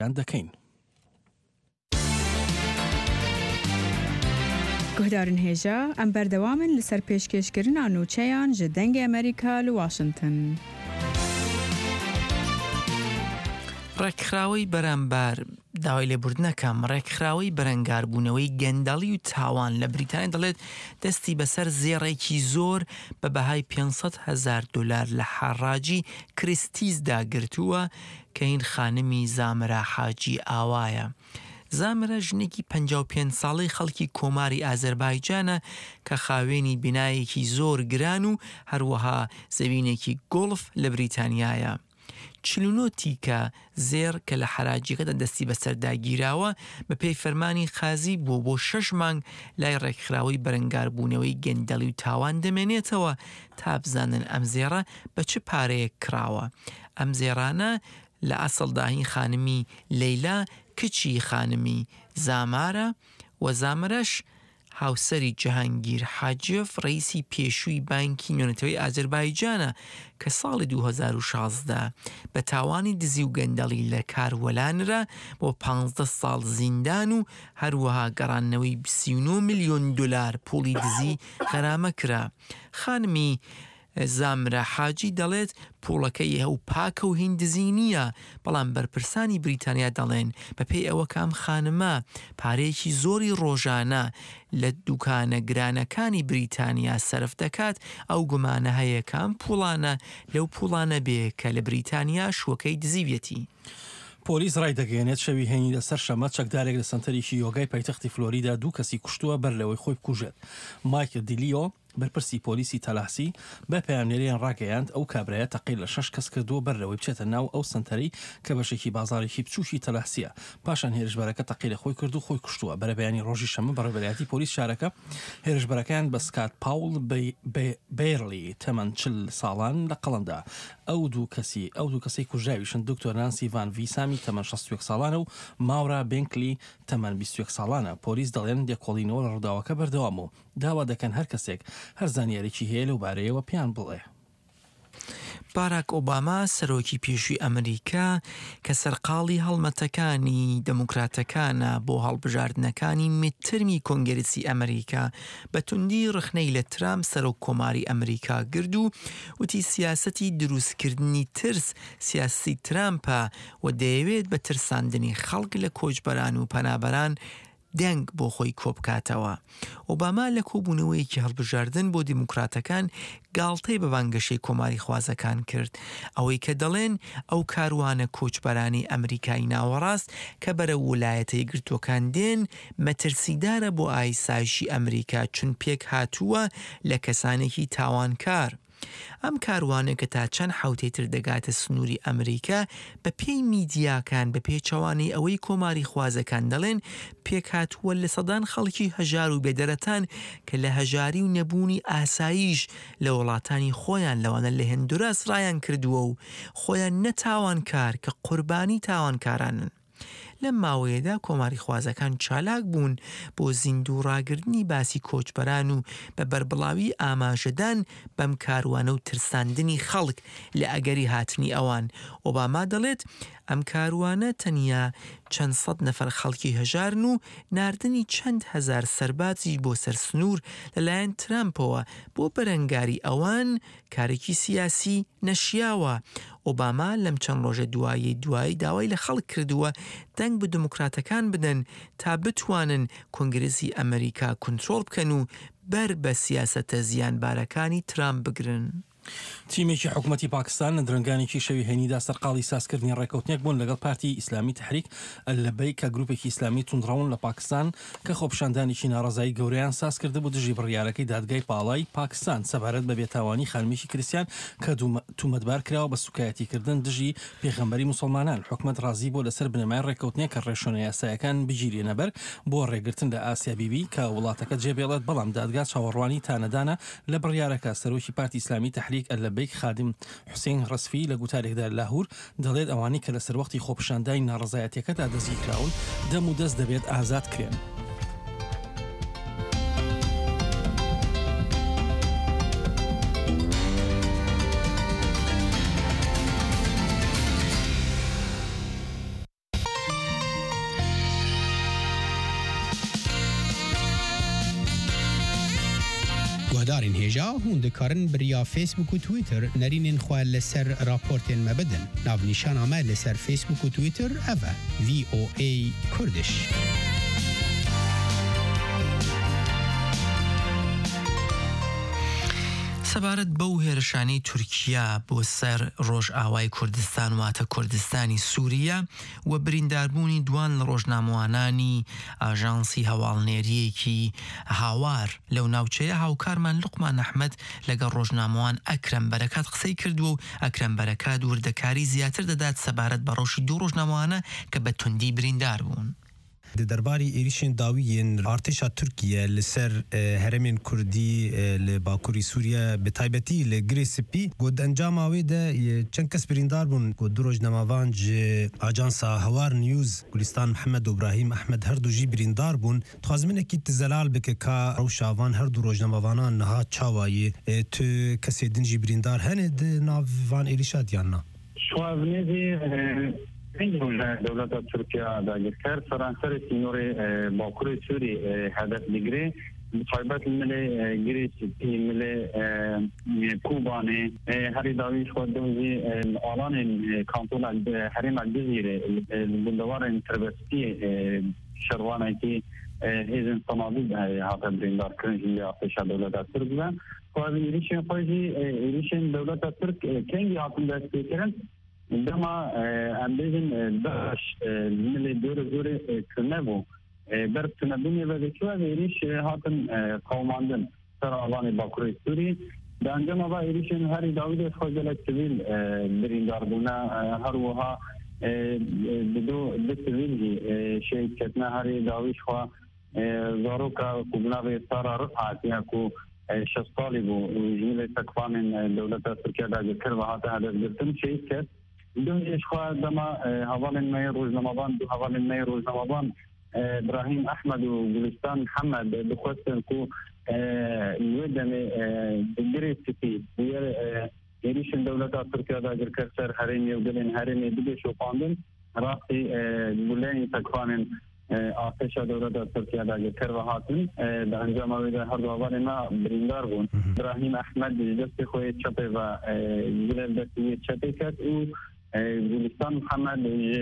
دەکەین. گوهدارن هێژە ئەم بەردەوامن لەسەر پێشکەشکردنا نوچەیان ji dengê Amerîka li Washington. ڕێکخراوەی بەرامبار داوای لێبوردنەکەم ڕێکخراوەی بەرەنگاربوونەوەی گەندەڵی و تاوان لە بریتانیا دەڵێت دەستی بەسەر زێڕێکی زۆر بە بەهای $500,000 لە حەڕاجی کریستیزدا گرتووە کە هین خانمی زامرا حاجی ئاوایە. زامرە ژنێکی 55 ساڵەی خەڵکی کۆماری ئازەربایجانە کە خاوێنی بینایەکی زۆر گران و هەروەها زەوینێکی گۆڵف لە بریتانیایە. 49 تیکە زێر کە لە حەراجیەکەدا دەستی بەسەرداگیراوە بە پێی فەرمانی قازی بۆ 6 مانگ لای ڕێکخراوەی بەرەنگاربوونەوەی گەندەڵی و تاوان دەمێنێتەوە تا بزانن ئەم زێڕە بە چ پارەیەک کراوە. ئەم زێڕانە لە ئەسڵداهین خانمی لەیلا کچی خانمی زامارە و زامرەش هاوسەری جەهانگیر حاجف ڕئیسی پێشووی بانکی نوێنەتەوەی ئازەربایجانە کە ساڵی 2016 بە تاوانی دزی و گەندەڵی لە کاروەلانرا بۆ 15 ساڵ زیندان و هەروەها گەڕانەوەی $29 ملیۆن پوڵی دزی غەرامە کرا. خانمی زامرە حاجی دەڵێت پوڵەکەی هەو پاکە و هیندزی نییە، بەڵام بەرپرسانی بریتانیا دەڵێن بەپێی ئەوە کام خانمە پارەیەکی زۆری ڕۆژانە لە دوکانە گرانەکانی بریتانیا سەرف دەکات. ئەو گومانە هەیە کام پوڵانە لەو پوڵانە بێ کە لە بریتانیا شوەکەی دزیوێتی. پۆلیس ڕای دەگەێنێت شەوی هەینی لەسەر شەمە چەکدارێک لە سنتەرێکی یۆگای پایتەختی فلۆریدا 2 کەسی کوشتووە بەر لەوەی خۆی بکوژێت. مایکل دیلیۆ بەرپرسی پۆلیسی تەلاسی بە پەیامنێریان ڕاگەیاند ئەو کابرایە تەقی لە 6 کەس کردووە بەر لەوەی بچێتە ناو ئەو سنتەری کە بەشێکی بازارێکی بچووکی تەلاسیە. پاشان هێرشبەرەکە تەقی لە خۆی کرد و خۆی کوشتووە. بەرە بەیانی ڕۆژی شەمە بەڕێوەبەرایەتی پۆلیس شارەکە هێرشبەرەکان بە سکات پاول بیرلی تەمەن 40 ساڵان لە قەڵەمدا. ئەو دوو کەسی کوژراویشن دکتۆر نانسی ڤان ڤیسامی تەمەن 61 ساڵانە و ماورا بێنکلی تەمەن 21 ساڵانە. پۆلیس دەڵێن دێکۆڵینەوە لە ڕووداوەکە بەردەوام و داوا دەکەن هەر کەسێک هەر زانیارێکی هەیە لەو بارەیەوە پیان بڵێ. باراک ئۆباما سەرۆکی پێشووی ئەمریکا کە سەرقاڵی هەڵمەتەکانی دەموکراتەکانە بۆ هەڵبژاردنەکانی مترمی کۆنگرسی ئەمریکا بە توندی ڕخنەی لە ترامپ سەرۆک کۆماری ئەمریکا گرد و وتی سیاسەتی دروستکردنی ترس سیاسی ترامپە و دەیەوێت بە ترساندنی خەڵک لە کۆچبەران و پەنابەران دەنگ بۆ خۆی کۆبکاتەوە. ئۆباما لە کۆبوونەوەیەکی هەڵبژاردن بۆ دیموکراتەکان گاڵتەی بە بانگەشەی کۆماری خوازەکان کرد، ئەوەی کە دەڵێن ئەو کاروانە کۆچبەرانی ئەمریکای ناوەڕاست کە بەرە ویلایەتە یەکگرتووەکان دێن مەترسیدارە بۆ ئایسایشی ئەمریکا چون پێک هاتووە لە کەسانێکی تاوانکار. ئەم کاروانە کە تا چەند حوتێتر دەگاتە سنووری ئەمریکا بە پێی میدیاکان بە پێچەوانی ئەوەی کۆماری خوازەکان دەڵێن پێکهاتووە لە سەدان خەڵکی هەژار و بێدەرەتان کە لە هەژاری و نەبوونی ئاساییش لە وڵاتانی خۆیان لەوانە لە هەندوراس ڕایان کردووە و خۆیان نەتاوانکار کە قوربانی تاوانکارانن. لەم ماوەیەدا کۆماری خوازەکان چالاک بوون بۆ زیندوو ڕاگرتنی باسی کۆچبەران و بە بەربڵاوی ئاماژەدان بەم کاروانە و ترساندنی خەڵک لە ئەگەری هاتنی ئەوان. ئۆباما دەڵێت ئەم کاروانە تەنیا چەند سەد نەفەر خەڵکی هەژارن و ناردنی چەند هەزار سەربازی بۆ سەر سنوور لەلایەن ترامپەوە بۆ بەرەنگاری ئەوان کارێکی سیاسی نەشیاوە. ئۆباما لەم چەند ڕۆژە دوایی داوای لە خەڵک کردووە دەنگ بە دموکراتەکان بدەن تا بتوانن کۆنگرسی ئەمریکا کنترۆڵ بکەن و بەر بە سیاسەتە زیانبارەکانی ترامپ بگرن. تیمێکی حکوومەتی پاکستان لە درنگانێکی شەوی هەینیدا سەرقاڵی سازکردنی ڕێکەوتنێک بوون لەگەڵ پارتی ئیسلامی تحریک ئەللەبەی کە گروپێکی ئیسلامی توندڕەون لە پاکستان کە خۆپشاندانێکی ناڕەزایی گەورەیان ساز کرده بۆ دژی بڕیارەکەی دادگای پاڵای پاکستان سەبارەت بە بێتاوانی خانمیشی کریستیان کە تومەتبار کراوە بە سوکایەتیکردن دژی پێغەمبەری موسڵمانان. حکومەت ڕازی بۆ لەسەر بنەمای ڕێکەوتنێک کە ڕێشۆنە یاسایەکان بگیرێنە بەر بۆ ڕێگرتن لە ئاسیا بیبی کە وڵاتەکە جێبێڵێت، بەڵام دادگا چاوەڕوانی تانەدانە لە بڕیارەکە. سەرۆکی پارتی ئیسلامی تحریک ئەللەبەی خادم حوسێن ڕەسفی لە گوتارێکدا لە لاهور دەڵێت ئەوانی کە لەسەر وەختی خۆپشاندانی ناڕەزایەتیەکەدا دەزی کراون دەم و دەست دەبێت ئازاد کرێن. بریندارین هجا هون دکارن بریا فیسبوک و تویتر نرینین خواه لسر راپورتین مبدن ناو نیشان آمد لسر فیسبوک و تویتر اوه VOA کردش سەبارەت بەو هێرشانەی تورکیا بۆ سەر ڕۆژئاوای کوردستان واتە کوردستانی سووریا و برینداربوونی دوان لە ڕۆژنامەوانانی ئاژانسی هەواڵنێریەکی هاوار لەو ناوچەیە هاوکارمان لوقمان ئەحمەد لەگەڵ ڕۆژنامەوان ئەکرەم بەرەکات قسەی کردووە و ئەکرەم بەرەکات وردەکاری زیاتر دەدات سەبارەت بە ڕۆژی دوو ڕۆژنامەوانە کە بە توندی بریندار بوون. درباری ایریشن داویین ارتشا ترکیه لسر هرمین کردی لباکوری سوریا به تایبتی لگری سپی گود انجام آویده چند کس بریندار بون گود دو روزنامه‌وان آژانسا هوار نیوز گلستان محمد و ابراهیم احمد هر دو جی بریندار بون تخازمینه کی تزلال بکه کا روشاوان هر دو روزنامه‌وانان نها چاوایی تو کسی دنجی بریندار هند ناوان ایریشات یانا شوازنیزی این دولت ترکیه دایر کرد فرانسه سینور باکوری سوری هدف دیگری فایبت ملی گریس ملی کوبانه هری داویش خود دوزی آلان کانتون حریم الجزیره بندوار تربستی شروانه که هیزن صنابید هاتا بریندار کرنجی آفش دولت ترکیه خواهد ایریشن خواهدی ایریشن دولت ترک کنگی هاتون دستی کرن دما اندیشن داش ملی دور کنه بو بر تنبینی و دکتر ایریش هاتن قوماندن سر آلان باکوری سوری در انجام آبا ایریشن هری داوید خواهد سویل بریندار بونا هر وها دو سویل شهید کتنا هری داویش خواه زارو که کبنا به سارا رفعت یا که شستالی بو جمیل تکفان دولت ترکیه دا جکر و هاته هدف گرتن شهید کت دون اشخاص دما حوالن مای روزنامه‌وان دو حوالن مای روزنامه‌وان ابراهیم احمد و گلستان محمد بخواستن کو یودن گریستی ایریشن دولت ترکیه دا جرکر سر حریم یودن حریم دیگه شوپاندن راستی گلین تکفانن آتش دولت ترکیه دا جرکر و هاتن در انجام آویده هر دو حوالن ما بریندار بون ابراهیم احمد دست خوی چپه و گلل دستی چپه کرد او گلستان محمد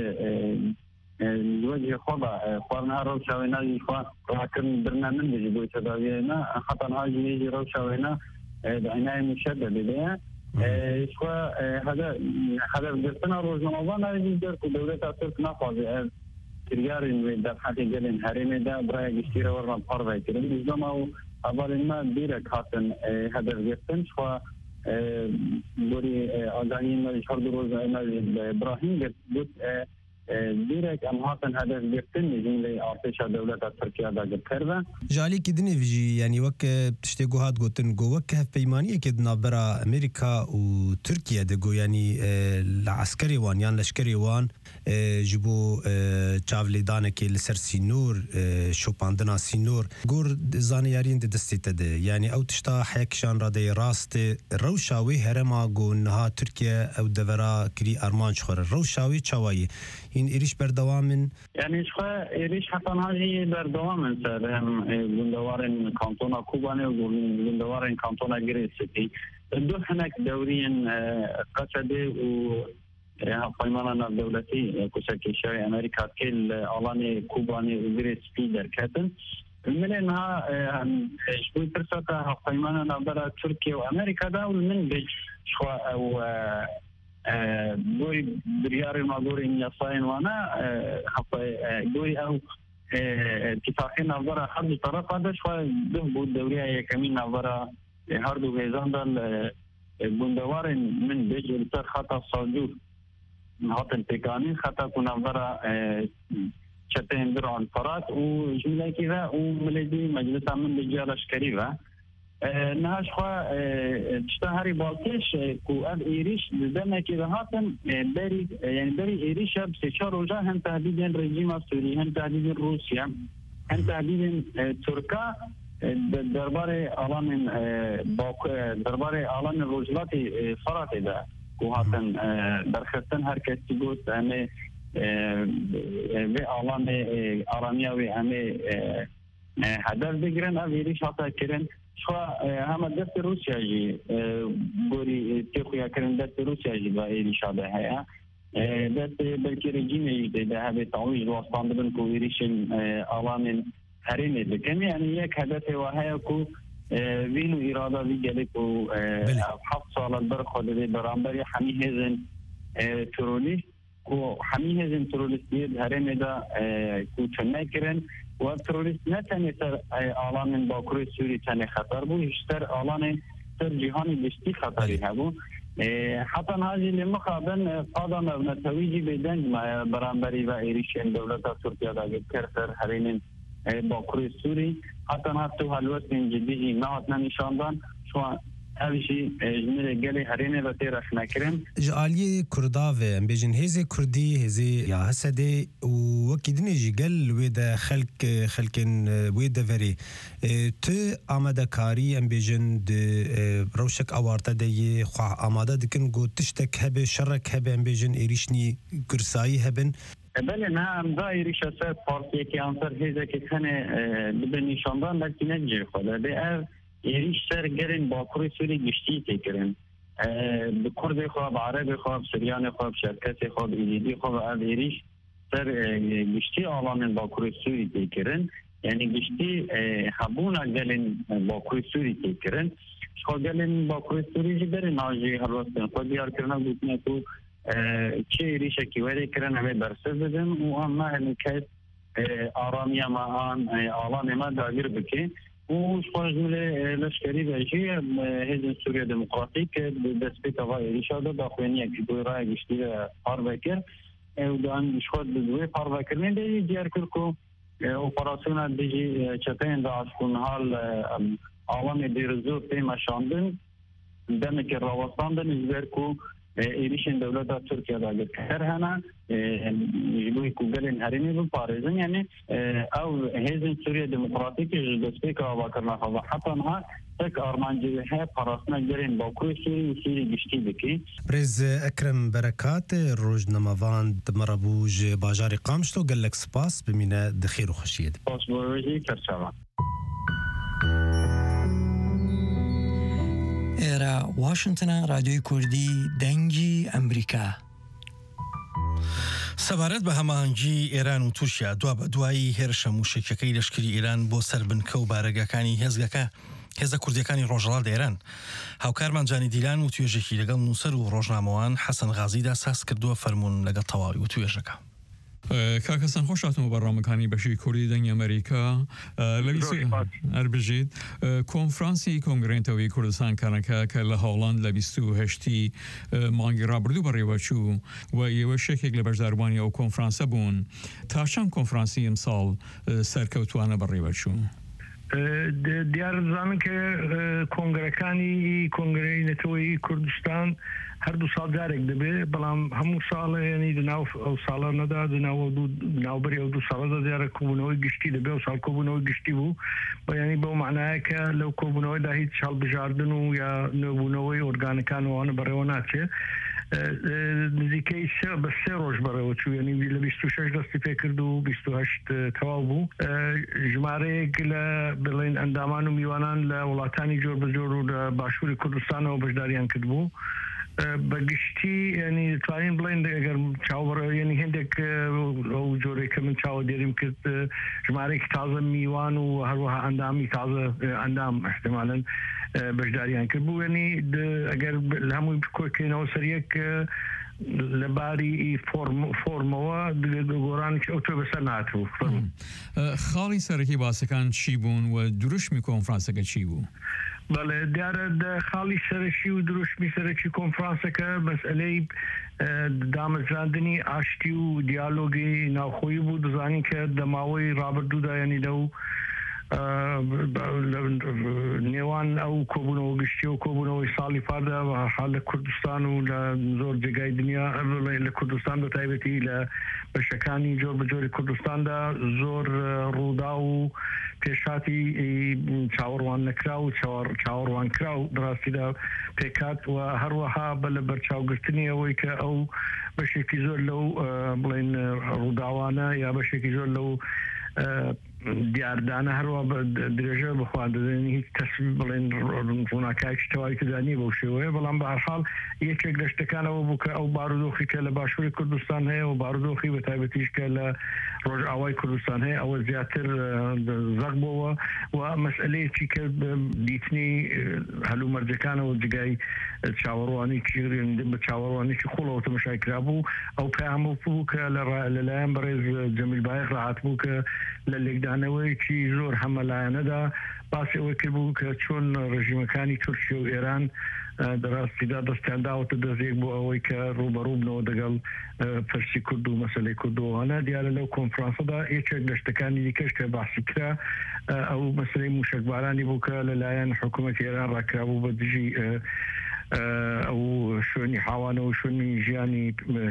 وجه خوبه خوارنها رو شاوینا خواه راکن برنامج دیجی بوی تداوینا خطان ها جیجی رو شاوینا دعنای مشدد دیده خواه هدف گرفتن روزنامه‌وان نویدی در که دولت ترک نخواهد کریارین در حقی گلین حریم دا برای گشتی رو ورمان پاروی کرن ایزدام او اول ما دیرک هاتن هدف گرفتن خواه دوری آگاهی نویش هر دو روز ابراهیم گفت دیرک ام هاتن هدف گرفتن جمله آتش دولت ترکیه دا کرده جالی که دنی ویجی یعنی وک تشتی گوهات گوتن گو وک هف پیمانیه که دنا برا امریکا و ترکیه دگو یعنی لعسکری وان یان لشکری وان جبو چاولی دانه که لسر سینور شوپاندنا سینور گور زانیارین دستی تده یعنی او تشتا حیکشان را دی راست روشاوی هرما گو نها ترکیه او دورا کری ارمانش خوره روشاوی چاوایی این ایریش بردوامن یعنی شخص ایریش حتی هایی بردوامن سر هم گندوارن کانتونا کوبانه و گندوارن کانتونا گریستی دو هنک دورین قصده و پیمانان دولتی کشکشای امریکا کل آلان کوبانی و گریستی در کتن من اینها شوی ترسات پیمانان برای ترکیه و امریکا دا و من بج شخص و گوی بریار ما گوی نیاساین وانا گوی او اتفاقی نظر هر دو طرف هدش و دو بود دوریه یکمی نظر هر دو غیزان دل بندوار من بج التر خطا صادور هاتن پیکانی خطا کو نظر چته اندر انفراد و جمله کی و ملدی مجلس امن بجال اشکری و نهاش خوا تشتا هری بالتش کو اب ایریش دزدن که هاتن بری یعنی بری ایریش اب سه روزا هم تهدید رژیم سوری هم تهدید روسیه هم تهدید ترکا درباره آلان درباره آلان روزلاتی فرات ده کو هاتن درخستن هر کسی گفت همه و آلان آرامیا و همه هدف بگیرن او ایریش حتی کرن شو هم دست روسيا جي بوري تخويا كرن دست روسيا جي بايري شابه هيا دست بلكي رجيم ده هذا تعويض واسطان بن كويريشن علامن هرين بكم يعني يك هدف وهي كو وینو اراده ویگلی کو 7 سال بر خود برانبری حمی هزن تروریست کو حمی هزن تروریستی هرم دا کو چنای کرن و تروریست نه تنها سر آلان باکوری سوری تنها خطر بود بیشتر آلان سر جهانی دستی خطری هبو حتی هذه المقابل قادم ابن تویجی بدنج برانبری و ایریشن دولت ترکیه دا کرتر هرین باکوری سوری حتی حلوت من جدیدی نهات نمیشاندن شو همیشه جمله گلی هرینه و تیرش نکرم جالی کردا و بیشتر هزی کردی هزی یا حسده و وکیدنی جگل وید خلکن وید وری تو آماده کاری ام بیشتر روشک آورده دی خواه آماده دکن گو تشتک هب شرک هب ام بیشتر ایریشنی کرسایی هبن بله نه دایری شخصیت فارسی که آنتر هیچ که خنه بنیشاندن لکن نجی خدا به ایریش سر گرین باکوری سوری گشتی تکرن به کرد خواب عرب خواب سریان خواب شرکت خواب ایدی خواب از ایریش سر گشتی آلان باکوری سوری تکرن یعنی گشتی حبونا گلین باکوری سوری تکرن شو گلین باکوری سوری جی برین ناجی هر وقت خود بیار کرنا بودنه تو چه ریشه کی وری کردن همه برسه بدن و اما هنکت آرامی ما آن آلان ما دایر بکی و شخص مله لشکری بچی هزین سوریه دموکراتیک دست به توای ریشه داد داخلی کی دوی رای گشتی پار بکر و دان شخص دوی پار بکر نه دی دیار کرد اپراسیون دیجی چتین داشت کن حال آلان دیرزو تیم شاندن دم که راوستان دنیزبر کو ایریشن دولت ترکیه داگر کر هنه جلوی کوگلین هرینی رو پارزن یعنی او هزین سوریه دموکراتیک جدسپی که آوا کرنا خواه حتی ها تک آرمانجی های پاراسنا گرین باکوی سوری گشتی بکی برز اکرم برکات روز نموان دمرابوج باجاری قامشتو گلک سپاس بمینه دخیر و خوشید سپاس بروجی کرچاوان ئێرە واشنگتنە رادیۆی کوردی دەنگی ئەمریکا. سەبارەت بە هەماهەنگی ئێران و تورکیا دوا بە دوایی هێرشە موشکەکەی لەشکری ئێران بۆ سەربنکە و بارەگەکانی هێزە کوردیەکانی ڕۆژهەڵات ئێران هاوکارمان جانی دیلان و توێژێکی لەگەڵ نووسەر و ڕۆژنامەوان حەسەن غازیدا ساس کردووە فەرموون لەگەڵ تەواوی و توێژەکە. کاکەسان خۆش هاتمەوە بەڕامەکانی بەشی کوردی دەنگی ئەمریکا هەربژیت کۆنفرانسی کۆنگرێنتەوەی کوردستان کانەکە کە لە هاوڵاند لە 28 مانگی ڕابردوو بەڕێوەچوو و ئێوە شێکێک لە بەشداروانی ئەو کۆنفرانسە بوون تا چەند کۆنفرانسی ئەمساڵ سەرکەوتوانە بەڕێوەچوو دیارزانن کە کۆنگرەکانی کۆنگرەی نەتەوەی کوردستان هەردوو ساڵ جارێک دەبێ بەڵام هەموو ساڵە ینی دناو ئەو ساڵە نەدا ناوبەری ئەو دوو ساڵەدا دیارە کۆبوونەوەی گشتی دەبێ و ساڵ کۆبوونەوەی گشتی بوو بە ینی بەو معنایە کە لەو کۆبوونەوەیدا هیچ هەڵبژاردن و یا نوێبوونەوەی ئۆرگانەکانەوەوانە بەڕێوە ناچێ نزیکەی بە سێ ڕۆژ بەڕێوە چوو ینی لە 26 دەستی پێ کرد و 28 تەواو بوو ژمارەیەک لە بڵێن ئەندامان و میوانان لە وڵاتانی جۆر بەجۆر و لە باشووری کوردستانەوە بەشداریان کرد بوو بەگشتی ینی دەتوانین بڵێن ئەگەر چاوەڕێنی هێندێک ئەو جۆرێک کە من چاوە دێریم کرد ژمارەیەکی تازە میوان و هەروەها ئەندامی تازە ئەندام احتمالاً بەشداریان کرد بوو ینی ئەگەر لە هەمووی کۆکەینەوە سەریەک لەباری فۆرمەوە گۆڕانێکی ئەو تۆ بەسەر ناتوو خاڵی سەرەکی باسەکان چی بوون و دروشمی کۆنفرانسەکە چی بوو؟ بەڵێ دیارە خاڵی سەرەکی و دروشمی سەرەکی کۆنفرانسەکە مەسئلەی دامەزراندنی ئاشتی و دیالۆگی ناوخۆیی بوو دەزانین کە دەماوەی ڕابردوودا ینی لەو نێوان ئەو کۆبوونەوە گشتی و کۆبوونەوەی ساڵی پاردا حال لە کوردستان و لە زۆر جێگای دنیا لە کوردستان بە تایبەتی لە بەشەکانی جۆر بەجۆری کوردستاندا زۆر ڕوودا و پێشاتی چاوەڕوان نەکرا و چاوەڕوان کرا و بڕاستیدا پێکات و هەروەها بە لە بەرچاوگرتنی ئەوەی کە ئەو بەشێکی زۆر لەو بڵێن ڕووداوانە یا بەشێکی زۆر لەو دیاردانە هەروە درێژە بخواردنی هیچ تەسبیح بڵێن ڕووناکایکی تەواوی کردنی بەو شێوەیە بەڵام بە هەر حاڵ یەکێک لە شتەکانەوە بوو کە ئەو بارودۆخی کە لە باشووری کوردستان هەیە و بارودۆخی بە تایبەتیش کە لە ڕۆژئاوای کوردستان هەیە ئەوە زیاتر زەق بووە و مەسئلەیەکی کە دیتنی هەلومەرجەکانەوە جگای چاوەڕوانێکی بە چاوەڕوانێکی خۆڵەوە تەماشای کرابوو ئەو پەیامە بوو کە لەلایەن بەڕێز جەمیل بایەخ ڕاهات بوو کە لە لێکدانەوەیکی زۆر هەمەلایەنەدا باسی ئەوەی کردبوو کە چۆن ڕژیمەکانی تورکیا و ئێران دەڕاستیدا دەستیان داوەتە دەستێک بۆ ئەوەی کە ڕوبەڕووبنەوە دەگەڵ پرسی کورد و مەسەلەی کوردەوەوانە دیارە لەو کۆنفرانسەدا یەکێک لە شتەکانی دیکەش کە باسی کرا ئەو مەسەلەی موشکبارانی بوو کە لەلایەن حکوومەتی ئێران ڕاکرابوو بە دژی ئەو شوێنی حاوانە و شوێنی ژیانی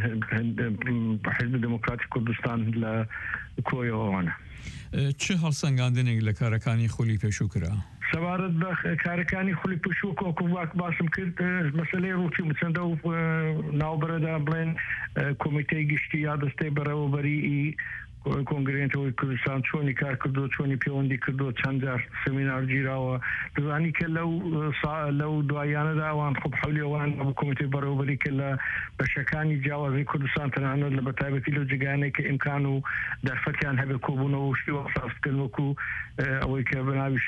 حزب دموکراتی کوردستان لە کۆیەوەوانە چه هەڵسەنگاندنێک لە کارەکانی خولی پێشوو کرا؟ سەبارەت بە کارەکانی خولی پێشوو کۆکوواک باسم کرد مەسەلەی ڕووتی چەندە و ناوبەرەدا بڵێن کۆمیتەی گشتی یا دەستەی بەڕێوەبەری کۆنگرێنەوەی کوردستان چۆنی کار کردو چۆنی پەیوەندی کردو چەند جار سەمینار گیراوە دەزانی کە لەو دوایانەدا ئەوان خۆ حولیەوان بۆ کۆمیتەی بەڕێوەبەری کە لە بەشەکانی جیاوازی کوردستان تەنانەت لە بەتایبەتی لەو جگانەی کە ئیمکان و دەرفەتیان هەبێ کۆبوونەوە شتی وەساسکردن وەکو ئەوەی کە بەناوی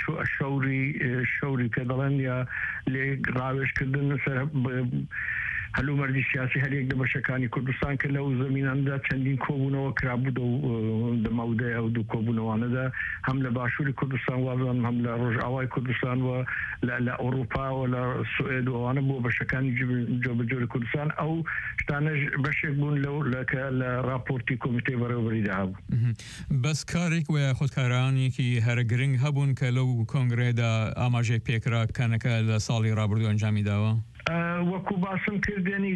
شەوری پێ دەڵێن یا لێ ڕاوێژکردن سەر هەلومەرجی سیاسی هەرێک لە بەشەکانی کوردستان کە لەو زەمیناندا چەندین کۆبوونەوە کرابوو دەمەودەی ئەو دوو کۆبوونەوانەدا هەم لە باشووری کوردستان وازان هەم لە ڕۆژئاوای کوردستان و لە ئەوروپا و لە سوئێد و ئەوانە بۆ بەشەکانی جۆبەجۆری کوردستان ئەو شتانەش بەشێک بوون لە راپۆرتی کۆمیتەی بەڕێوەبەریدا هەبوو بەس کارێک وە خودکارانێکی هەرە گرنگ هەبوون کە لەو کۆنگرێدا ئاماژەی پێکرا کەنەکە لە ساڵی ڕابردوو ئەنجامی داوە وەکو باسم کردێنی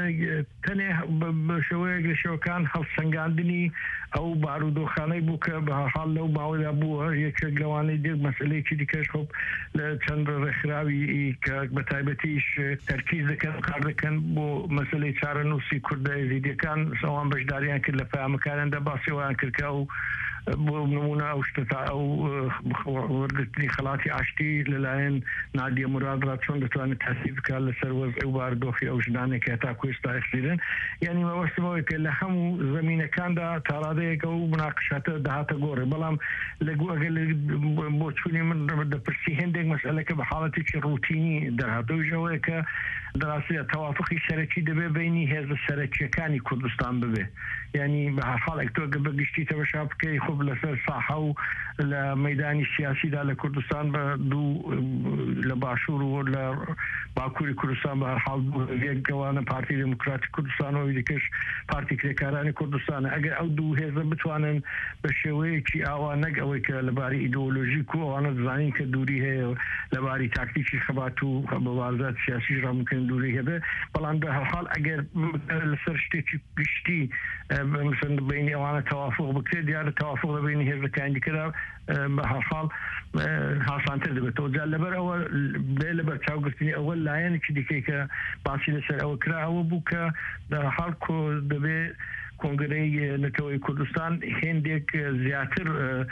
تەنێ بە شێوەیەک لە شێوەکان هەڵسەنگاندنی ئەو بارودۆخانەی بوو کە بە حاڵ لەو باوەدا بووە یەکێک لەوانەی دێک مەسئلەیەکی دیکەش خۆ لە چەند ڕێکخراوی کە بە تایبەتیش تەرکیز دەکەن کار دەکەن بۆ مەسئلەی چارەنووسی کوردە یەزیدیەکان ئەوان بەشداریان کرد لە پەیامەکانیاندا باسیەوەیان کردکە و بۆ نمونە ئەو شتە ئەو وەرگرتنی خەڵاتی ئاشتی لەلایەن نادیە مورادڕا چۆن دەتوانێت تاثیر بکات لەسەر وەزعی و باردۆخی ئەو ژنانێک کە تا کوێستا ئەخسیرن یعنی مەوەستمەوەی کە لە هەموو زەمینەکاندا تاڕادەیەکە و مناقشاتە داهاتە گۆڕێ بەڵام لەگوەگە بۆ چوونی من دەپرسی هێندێک مەسئلەکە بە حاڵەتێکی ڕوتینی دەرهاتەوەیژەوەیە کە دەڕاستە تەوافقی سەرەکی دەبێ بینی هێزە سەرەکیەکانی کوردستان ببێ یعنی بە هەرحاڵێک تۆ بەگشتی تەماشا بکەی خۆ لەسەر ساحە و لە مەیدانی سیاسیدا لە کوردستان بە دوو لە باشوور و لە باکووری کوردستان بە هەرحاڵ یەکگەوانە پارتی دموکراتی کوردستانەوەی دیکەش پارتی کرێکارانی کوردستانە ئەگەر ئەو دوو هێزە بتوانن بە شێوەیەکی ئاوا نەک ئەوەی کە لەباری ئیدۆلۆژیک و ئەوانە دەزانین کە دووری هەیە لەباری تاکتیکی خەبات و بەوازات سیاسی ڕامکردن دووری هەبێ بەڵام بە هەرحاڵ ئەگەر لەسەر شتێکی گشتی مثلا بینی ئەوانە تەوافق بکرێت دیارە تەوافق لە بینی هێزەکانی دیکەدا بە هەرحاڵ هاسانتر دەبێتەوە جا لەبەر ئەوە بێ لە بەرچاوگرتنی ئەوە لایەنێکی دیکەی کە باسی لەسەر ئەوە کرا ئەوە بوو کە دەرحاڵ دەبێ کۆنگرەی نەتەوەی کوردستان هێندێک زیاتر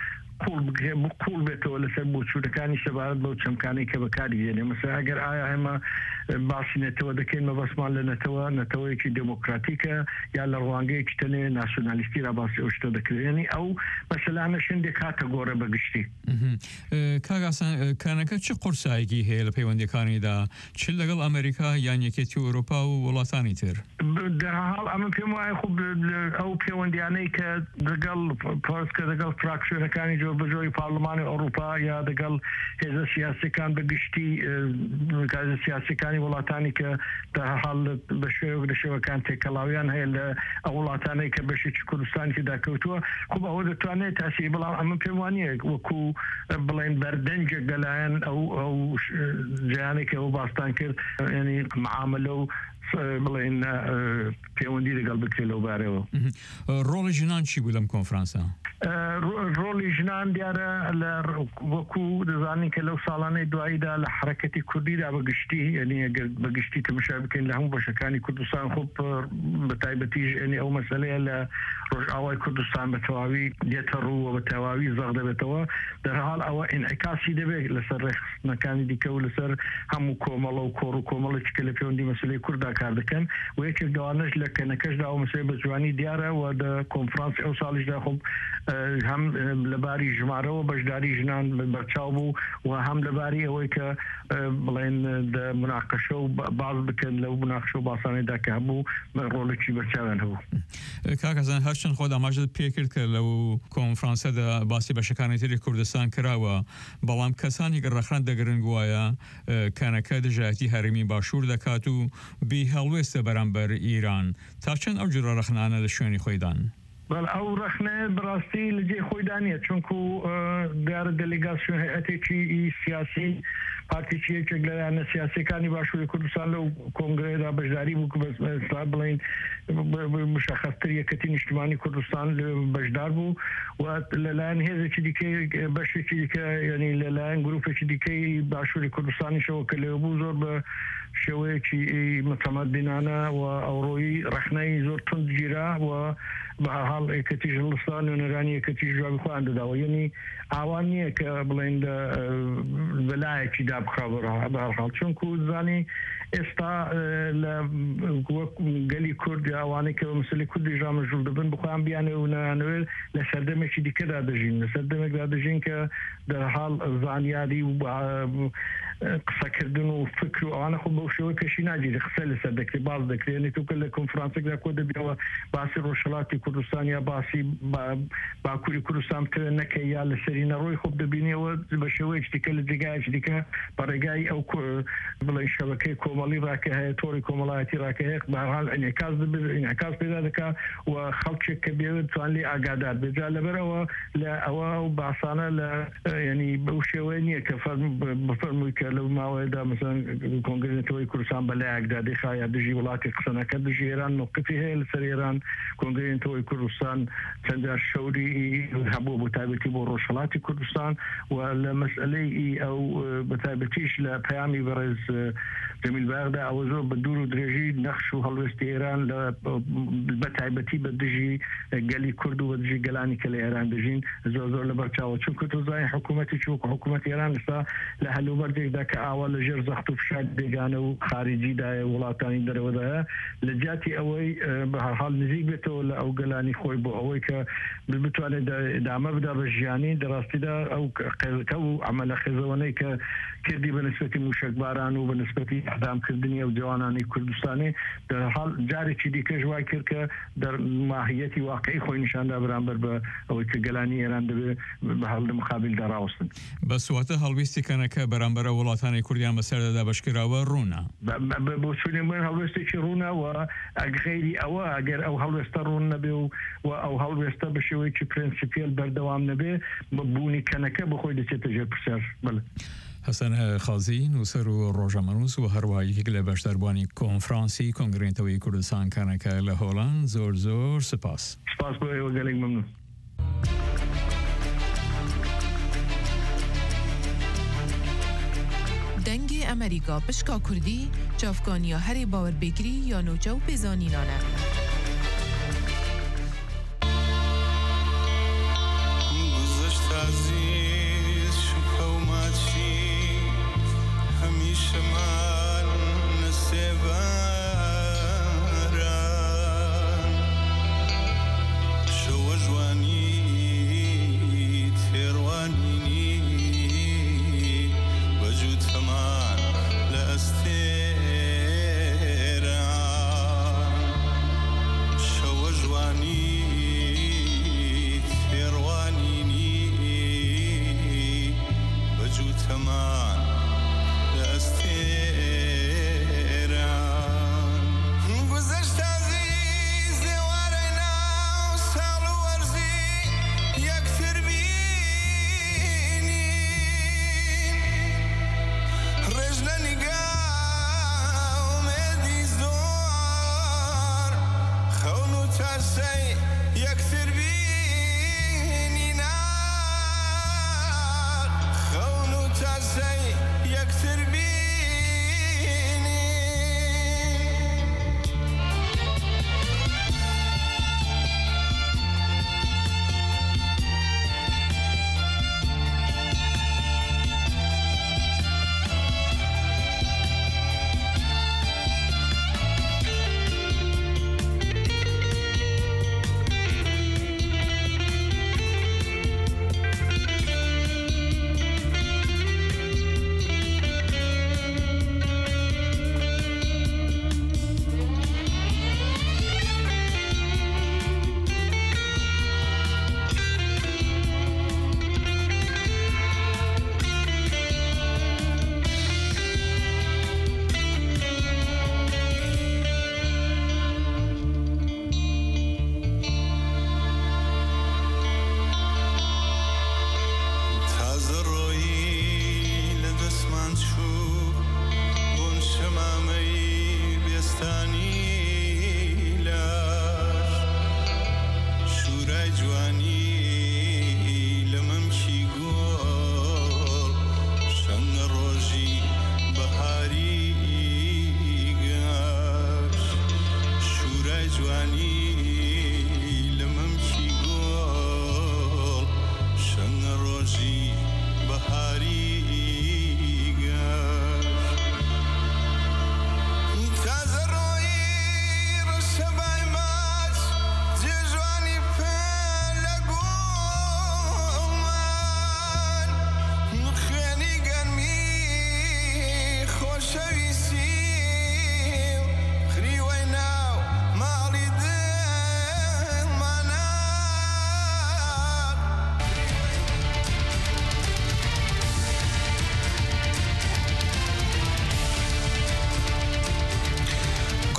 قوڵ بێتەوە لەسەر بۆچوودەکانی سەبارەت بەو چەمکانەی کە بەکاری دێنێ مەسەلا ئەگەر ئایا ئێمە باسی نێتەوە دەکەین مەبەسمان لە نەتەوەیەکی دموکراتیکە یا لە ڕوانگەیەکی تەنێ ناسیۆنالیستی را باسی ئەو شتە دەکرێنی ئەو مەسەلانە شندێک هاتە گۆڕە بەگشتی کاگاسان کانەکە چه قورسایەکی هەیە لە پەیوەندیەکانیدا چ لەگەڵ ئەمریکا یان یەکێتی ئەوروپا و وڵاتانی تر دەرحاڵ ئەمە پێم وایە خۆ ئەو پەیوەندیانەی کە دەگەڵ پۆسکە دەگەڵ فراکسیۆنەکانی جۆبەجۆی پارلەمانی ئەوروپا یا دەگەڵ هێزە سیاسیەکان بەگشتی هێزە سیاسیەکانی وڵاتانی کە دەرحاڵ بە شێوەیەک لە شێوەکان تێکەڵاویان هەیە لە ئەو وڵاتانەی کە بەشێکی کوردستانی داکەوتووە خۆ ئەوە دەتوانێت تاسی بەڵام ئەمە پێم وانییە وەکو بڵێن بەردەنجێک لەلایەن ئەو جیانێک ئەو باستان کرد ینی معاملە و بڵێن پەیوەندی لەگەڵ بکرێت لەو بارەوە ڕۆڵی ژنان چی بوو لەم کۆنفرانسە؟ ڕۆڵی ژنان دیارە لە وەکو دەزانین کە لەو ساڵانەی دواییدا لە حرەکەتی کوردیدا بەگشتی یعنی بەگشتی تەماشا بکەین لە هەموو بەشەکانی کوردستان خۆ بە تایبەتیش ئەنی ئەو مەسەلەیە لە ڕۆژئاوای کوردستان بە تەواوی دێتە ڕوو بە تەواوی زەغ دەبێتەوە دەرحاڵ ئەوە ئینعکاسی دەبێت لەسەر ڕێخستنەکانی دیکە و لەسەر هەموو کۆمەڵە و کۆڕ و کۆمەڵێکی کە لە پەیوەندی مەسەلەی کووردا کار دەکەن و یەکێک دەوانەش لە کەنەکەشدا ئەو مەسەلەی بە جوانی دیارە و لە کۆنفرانسی ئەو ساڵیشدا خۆ هەم لەباری ژمارەوە بەشداری ژنان بەرچاو بوو و هەم لەباری ئەوەی کە بڵێن مناقەشە و باز بکەن لەو مناقەشە و باسانەیدا کە هەبوو ڕۆڵێکی بەرچاویان هەبوو. کاکەزان هەرچەند خۆ ئاماژەت پێ کرد کە لەو کۆنفرانسەدا باسی بەشەکانی تری کوردستان کراوە بەڵام کەسانی کە ڕەخران دەگرن گوایە کانەکە دژایەتی هەرێمی باشوور دەکات و بی هەڵوێستە بەرامبەر ئیران تا چەند ئەو جۆرە ڕەخنانە لە شوێنی خۆیدان؟ ئەو ڕەخنە بەڕاستی لە جێ خۆی دانیە چونکو دیارە دەلیگاسیۆن هەیئەتێکی سیاسی پارتیی یەکێک لەلایەنە سیاسیەکانی باشووری کوردستان لەو کۆنگرەدا بەشداری بوو کە بڵین مشخصتر یەکەتی نیشتیمانی کوردستان بەشدار بوو و لەلایەن هێزێکی دیکەی بەشێکی دیکە یعنی لەلایەن گروپێکی دیکەی باشووری کوردستانیشەوە کە لێ بوو زۆر بە شێوەیەکی متەمەدینانە و ئەوڕۆیی ڕەخنەی زۆر تند گیرا و بە هەڵ یەکەتی ژڵستان و نەرانی یەکەتی ژاوی خۆیان دەداوە یعنی ئاوان نییە کە بڵێن بەلایەکی دابخرا بەهەڵ چونکو زانی ئێستا لە گەلی کورد ئەوانەی کە مەسەلەی کوردی ژامەژوور دەبن بخۆیان بیانێ و نانوێت لە سەردەمێکی دیکەدا دەژین لە سەردەمێکدا دەژین کە دەرحاڵ زانیاری و قسەکردن و فکر و ئەوانە خۆ بەو شێوەی پێشی ناگیری قسە لەسەر دەکرێت باز دەکرێت توکە لە کۆنفرانسێکدا کۆ دەبێەوە باسی ڕۆژهەڵاتی کوردستان یا باسی باکووری کوردستان بکەوێت نەکە یا لە سەری نەڕۆی خۆ دەبینەوە بە شێوەیەکی دیکە لە جێگایەکی دیکە بەڕێگای ئەو بڵێ شەبەکەی کۆمەڵی ڕاکە هەیە تۆڕی کۆمەڵایەتی ڕاکە هەیە بەهەڵ ئینعکاس پێدا دەکات و خەڵکێک کە بێت توان لێ ئاگادار بێجا لەبەرەوە لە ئەوە و باسانە لە ینی بەو شێوەیە نییە کە بفەرمووی کە لەو ماوەیەدا مەسەن کۆنگرێتەوەی کوردستان بەلایەکدا دەخایە دژی وڵاتی قسەنەکە دژی ئێران موقفی هەیە لەسەر ئێران کۆنگرێتەوەی کوردستان چەندجار شەوری هەبوو بۆ تایبەتی بۆ ڕۆژهەڵاتی کوردستان و لە مەسئلەی ئەو بەتایبەتیش لە پەیامی بەڕێز جەمیل بەغدا ئەوە زۆر بە دوور و درێژی نەخش و هەڵوێستی ئێران لە بەتایبەتی بە دژی گەلی کورد و بە دژی گەلانی کە لە ئێران دەژین زۆر لە بەرچاوە چونکە تۆزای حکوومەتی چووکە حکوومەتی ئێران ئێستا لە هەلوبەردێکدا کە ئاوا لە ژێر زەخت و فشار بێگانە و خارجیدایە وڵاتانی دەرەوەدایە لە جاتی ئەوەی بە هەرحاڵ نزیک بێتەوە لە ئەو گەلانی خۆی بۆ ئەوەی کە بتوانێت دامە بدا بە ژیانی دەڕاستیدا ئەو قەزەکە و عملە خێزەوەنەی کە کردی بە نسبەتی موشکباران و بە نسبەتی ئەدامکردنی ئەو جوانانی کوردستانی دەرحاڵ جارێکی دیکەش وای کرد کە ماهیەتی واقعی خۆی نیشاندا بەرامبەر بە ئەوەی کە گەلانی ئێران دەبێت بە هەڵ مقابلدا ڕاوستن بە سواتە هەڵویستی کەنەکە بەرامبەرە وڵاتانی کوردیان بەسەردەدا بەشکراوە ڕوونا بۆ چونێ من هەڵوێستێکی ڕوونەوە ئەگخەیری ئەوە ئەگەر ئەو هەڵوێستە ڕوون نەبێ و ئەو هەڵوێستە بە شێوەیەکی پرینسیپیل بەردەوام نەبێ بوونی کەنەکە بەخۆی دەچێتە ژێر پرسیار بڵێ. حەسەن خازی نووسەر و ڕۆژەمەنووس و هەروایەکێک لە بەشداربوانی کۆنفرانسی کۆنگرێتەوەی کوردستان کانەکە لە هۆڵاند زۆر سپاس بۆ ئێوە گەلێک مەمنون. دەنگی ئەمریکا پشکا کوردی چافکانیا هەرێ باوەربێگری یا نوچە و پێزانینانە. تمام. لا استيران لا استيران استيران لا استيران لا استيران لا استيران لا استيران بەسپاس بۆ ئێوە گەلێک مەمنون.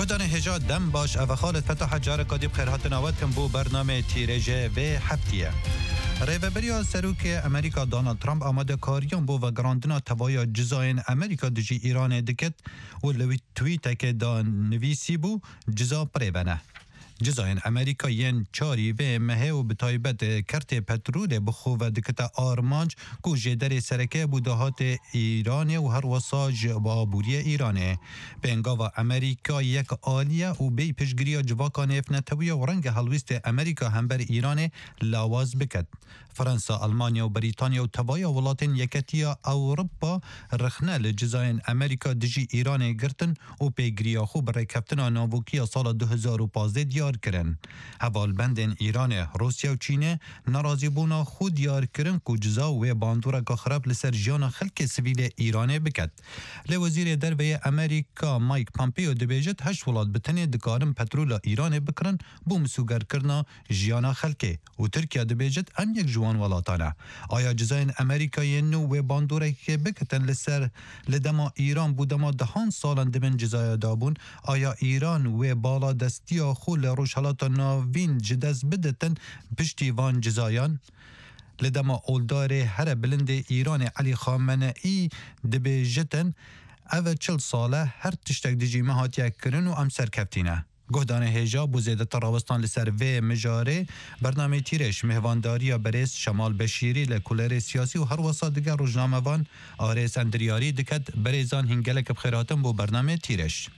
گودان هجا دم باش او خالد فتح جار کادیب خیرات نوات کن بو برنامه تیرجه و هفتیه ریوبریا سروک امریکا دونالد ترامپ آماده کاریان بو و گراندنا توایا جزاین امریکا دجی ایران دکت و لوی تویته که دان نویسی بو جزا پریبنه جزاین امریکا ین چاری و مهه و بتایبت کرت پترول بخو و دکتا آرمانج کو جدر سرکه بودهات ایران و هر وساج با بوری ایرانه بینگا و امریکا یک آلیه و بی پشگریا جواکان افنتوی و رنگ حلویست امریکا هم بر ایران لاواز بکد فرانسا، آلمانیا و بریتانیا و توایا ولاتین یکتیا اوروپا رخنه لجزاین امریکا دجی ایران گرتن و پیگریا خو برای کفتنا ناوکیا سال 2015 دیار کرن. حوال بندن ایران، روسیا و چین نرازی بونا خود دیار کرن که جزا و باندورا که خراب لسر جانا خلق سویل ایران بکد. لوزیر دربه امریکا مایک پامپیو دبیجت 8 ولات بتنی دکارن پترول ایران بکرن بوم سوگر کرنا جانا خلقه و ترکیه دبیجت هم یک جوان ولاتانه. آیا جزاین امریکای نو و باندوره که بکتن لسر لدما ایران بودما دهان سالان دمن جزای دابون آیا ایران و بالا دستیا خول روشالات ناوین جدز بدتن پشتی وان جزایان؟ لدما اولدار هر بلند ایران علی خامنه‌ای دبیجتن او 40 ساله هر تشتک دیجی مهاتیه کرن و ام سرکفتینه. گهدان هجا بوزیده تراوستان لسر و مجاره برنامه تیرش مهوانداری برس شمال بشیری لکولر سیاسی و هر وسا دیگر روزنامه وان آرس اندریاری دکت بریزان هنگلک بخیراتم بو برنامه تیرش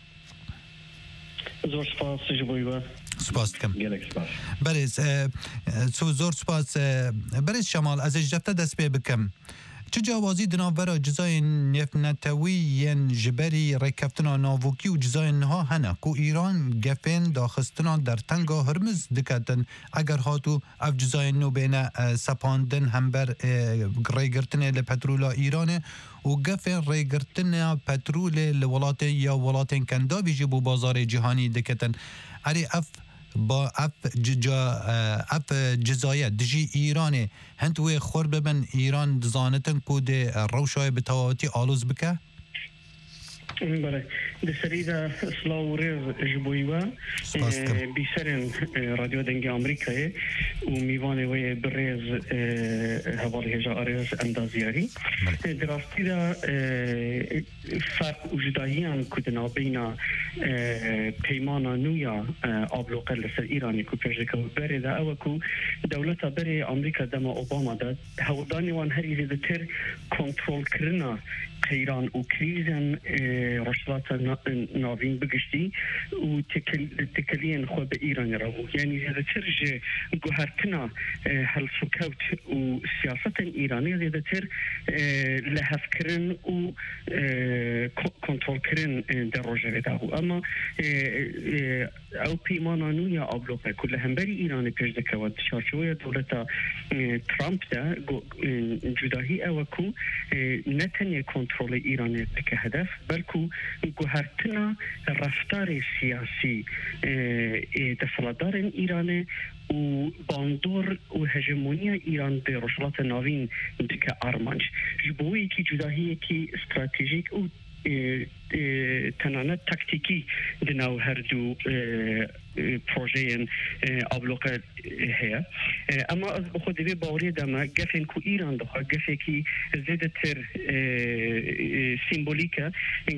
زور سپاس جبویبا سپاس کم بریز زور سپاس بریز شمال از اجدفته دست بی بکم چه جوازی دناورا جزای نفنتوی ین جبری رکفتنا ناوکی و جزای نها هنه کو ایران گفین داخستنا در تنگا هرمز دکتن اگر هاتو اف جزای نو بین سپاندن هم بر ریگرتن لپترولا ایرانه و گفین ریگرتن پترول لولات یا ولات کندا بیجی بو بازار جهانی دکتن اری با اف جزایه دجی ایرانه هنتوی خور ببن ایران دزانتن کود روشای بتواتی آلوز بکه؟ بله دسریدا سلاو ریز جبویوا بیسرن رادیو دنگ آمریکای و میوانه وی بریز حوالی هجا آریز اندازیاری دراستی دا فرق وجداییان کدنا بینا پیمانا نویا آبلوقه لسر ایرانی که پیشکو بره دا او که دولتا بره آمریکا دما اوباما دا هودانی وان هر ایزی تر کنترول کرنا ایران و کریزن رشلات ناوین بگشتی و تکلین خود به ایران رو یعنی زیاده تر گوهرتنا حل سکوت و سیاست ایرانی زیاده تر لحف کرن و کنترول کرن در روژه داو اما او پیمانا نویا آبلوکه کل همبری ایران پیش دکواد شارچوی دولتا ترامپ دا جداهی او کو نتنی کنترل ایران که هدف بلکه گوهرتنا رفتار سیاسی دستلدار ایران و باندور و هژمونی ایران به روشلات ناوین که آرمانج جبویی که جداهی که استراتژیک و تنانه تاکتیکی دناو هر دو پروژه آبلوقه هیا اما از بخود بی باوری دما گفن کو ایران دخوا گفه کی زیده تر سیمبولیکا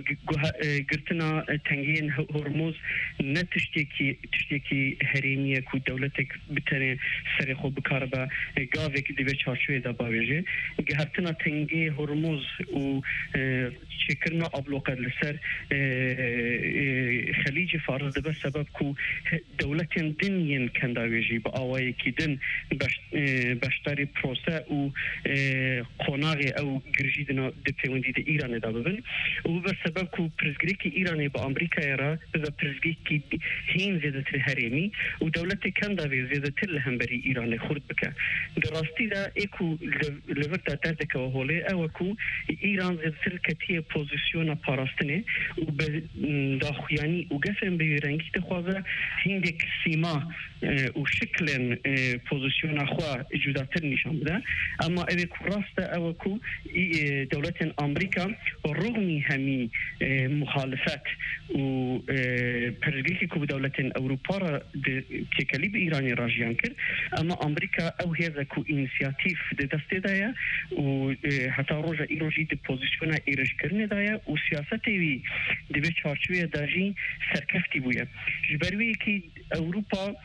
گرتنا تنگین هرموز نه تشتیکی هریمیه کو دولتک بتنه سر خو بکار با گاوه که دیوه چارچوه دا باویجه گرتنا تنگی هرموز و چکرنا آبلوقه لسر خلیج فارس دبه سبب کو دولتین دنین کنداویجی با آوایی که دن بشتاری پروسه و قناغی او گرجی دنا دپیوندی ده ایران دا ببن و به سبب که پرزگری که ایرانی با امریکا را به پرزگری که هین زیده تر هریمی و دولت کنداوی زیده تر لهمبری ایران خورد بکه دراستی دا ایکو لورتا دردکه و هوله او که ایران زیده تر کتیه پوزیسیون پاراستنه و به داخویانی و گفن به رنگی دخوازه هندك سيما وشكلا بوزيشن أخوة جداتر نشان بدا أما أبي كراسته أو كو دولة أمريكا رغم همي مخالفات و برجيكي كو دولة أوروبا ككليب إيراني راجيان كر أما أمريكا أو هذا كو إنسياتيف دستي دايا وحتى رجع إيروجي دي بوزيشن إيرج كرني دايا وسياسته دي بشارشوية داجي سركفتي بويا جبروي كي أوروبا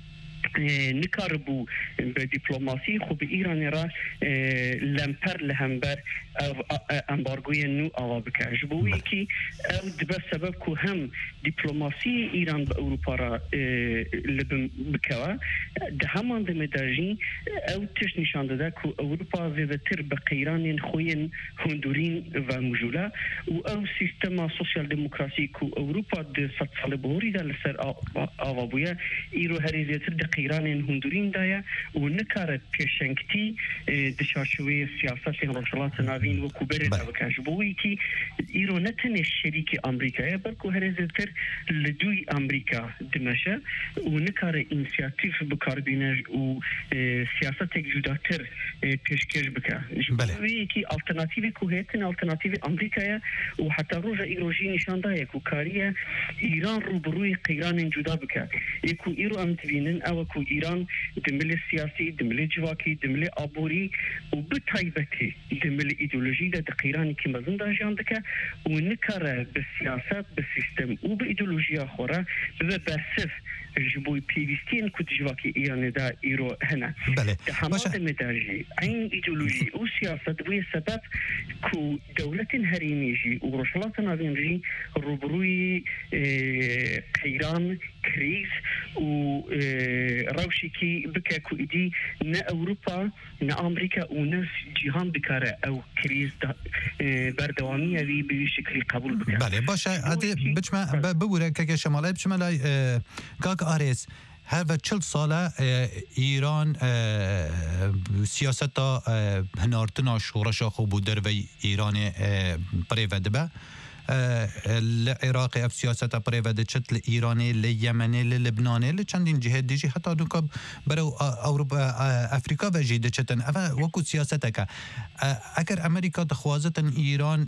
نكاربو بدبلوماسي خو بإيران را لمبر لهمبر امبارگوی نو آوا بکه جبوی کی او دبر سبب کو هم دیپلماسی ایران به اروپا را لبن بکوا ده همان دمداجی او تش نشان داده کو اروپا زیادتر به قیران خوین هندورین و مجولا و او سیستم سوسیال دموکراسی کو اروپا ده ست سال بهوری ده لسر آوا بویا ایرو هری زیادتر ده قیران هندورین دایا و نکاره پیشنگتی دشاشوی سیاست روشلات ناوین و کوبر داوکاش بوی کی ایرو نتن شریک امریکا بلکو هر زیاتر لدوی امریکا دمشه و نکاره اینسیاتیف بکاربینج و سیاست جداتر پیشکش بکه بوی کی آلترناتیو کوهتن آلترناتیو امریکا و حتی روز ایروجی نشان داده کو کاریه ایران روبروی قیران جدا بکه یکو ایرو ام تبینن او کو ایران دمل سیاسی دمل جواکی دمل آبوری و بتایبتی دمل ایدئولوژی ده قیرانی که مزن ده جان دکه و نکاره به سیاست به سیستم و به ایدئولوژی خوره به برسف جبوی پیوستین که جواکی ایران ده ایرو هنه ده همه مداجی این ایدئولوژی و سیاست بوی سبب که دولت هریمیجی و روشلات ناوینجی روبروی قیران کریز و روشی که بکه که ایدی نه اروپا نه امریکا و نه جهان بکاره او کریز بردوامی اوی به شکلی قبول بکره بله باشه عادی بچما ببوره که شمالی بچما لای کاک آریس هر و 40 ساله ایران سیاست هنارتنا شورشا خوب در و ایران پریوده به العراق اف سیاست پریوده چتل ایرانی لیمنی لبنانی لچندین جهت دیجی حتی دونکا برای اروپا افریقا و جیده چتن اما وکو سیاست که اگر امریکا دخوازتن ایران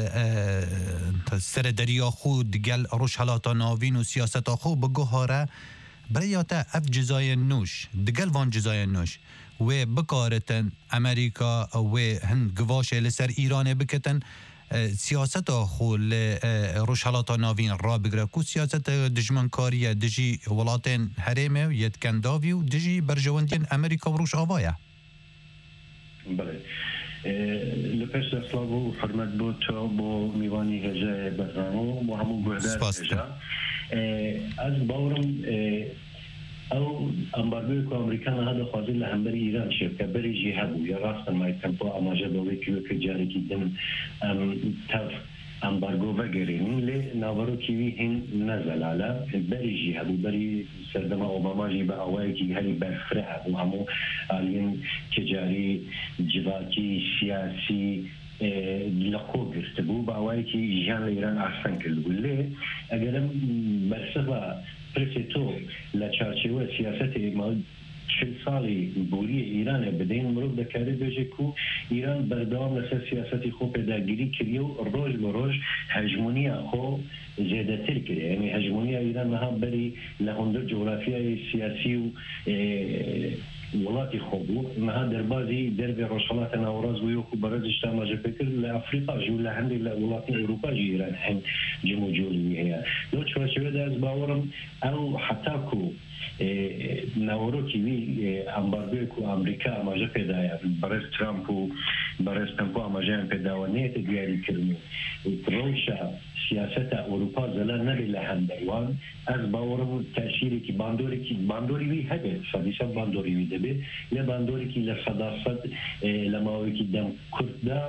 سر دریا خود گل روش حالاتا ناوین و سیاست خود بگوهاره برایاتا اف جزای نوش دگل وان جزای نوش و بکارتن امریکا و هند گواشه لسر ایران بکتن سیاست خول روشالات ناوین را بگره کو سیاست دجمنکاری دجی ولاتین حریمه و یدکنداوی و دجی برجواندین امریکا و روش آوایه بله لپس اصلاح و حرمت بود تا با میوانی هجه برنامه و همون بهدر هجه از باورم او امبارگوی که امریکا هذا خاضر لهمبری ایران شد که بری جهبو یا راستن ما تنپو اماجه دوی که جاری کردن تف امبارگو وگرین لی ناورو کیوی هن نزل على بری جهبو بری سردما اوباما جی با اوای کی هری برفره و همو آلین تجاری جواکی سیاسی لقو گرفته بو با اوای کی جان ایران احسن کرد لی اگرم برسه پرسیتو لچارچوه سیاست ما 40 سالی بوری ایران بدین مرد دکاره بجه کو ایران بردام لسه سیاستی خو پیداگیری کریه و روز به روز هجمونی خو زیاده تر کریه یعنی هجمونی ایران مها بری لهندر جغرافیای سیاسی و ولاتی خوبو مها دربازی درب روشالات نوراز و یوکو برز اجتماع فکر لافریقا جو لهندی لولات اروپا جی ایران هند جمو جولی هیا دو چوچوه ده از باورم او حتی کو نورو کیوی امبارگوی کو امریکا اماجه پیدایا برز ترامپ و برز تنپو اماجه هم پیداوانیت دیاری کرنو روشا سیاست اروپا زلا نبی لهندوان از باورم تأثیری که باندوری وی هده صدیسا باندوری وی دبی لباندوری که لصداست لماوی که دم کرد دا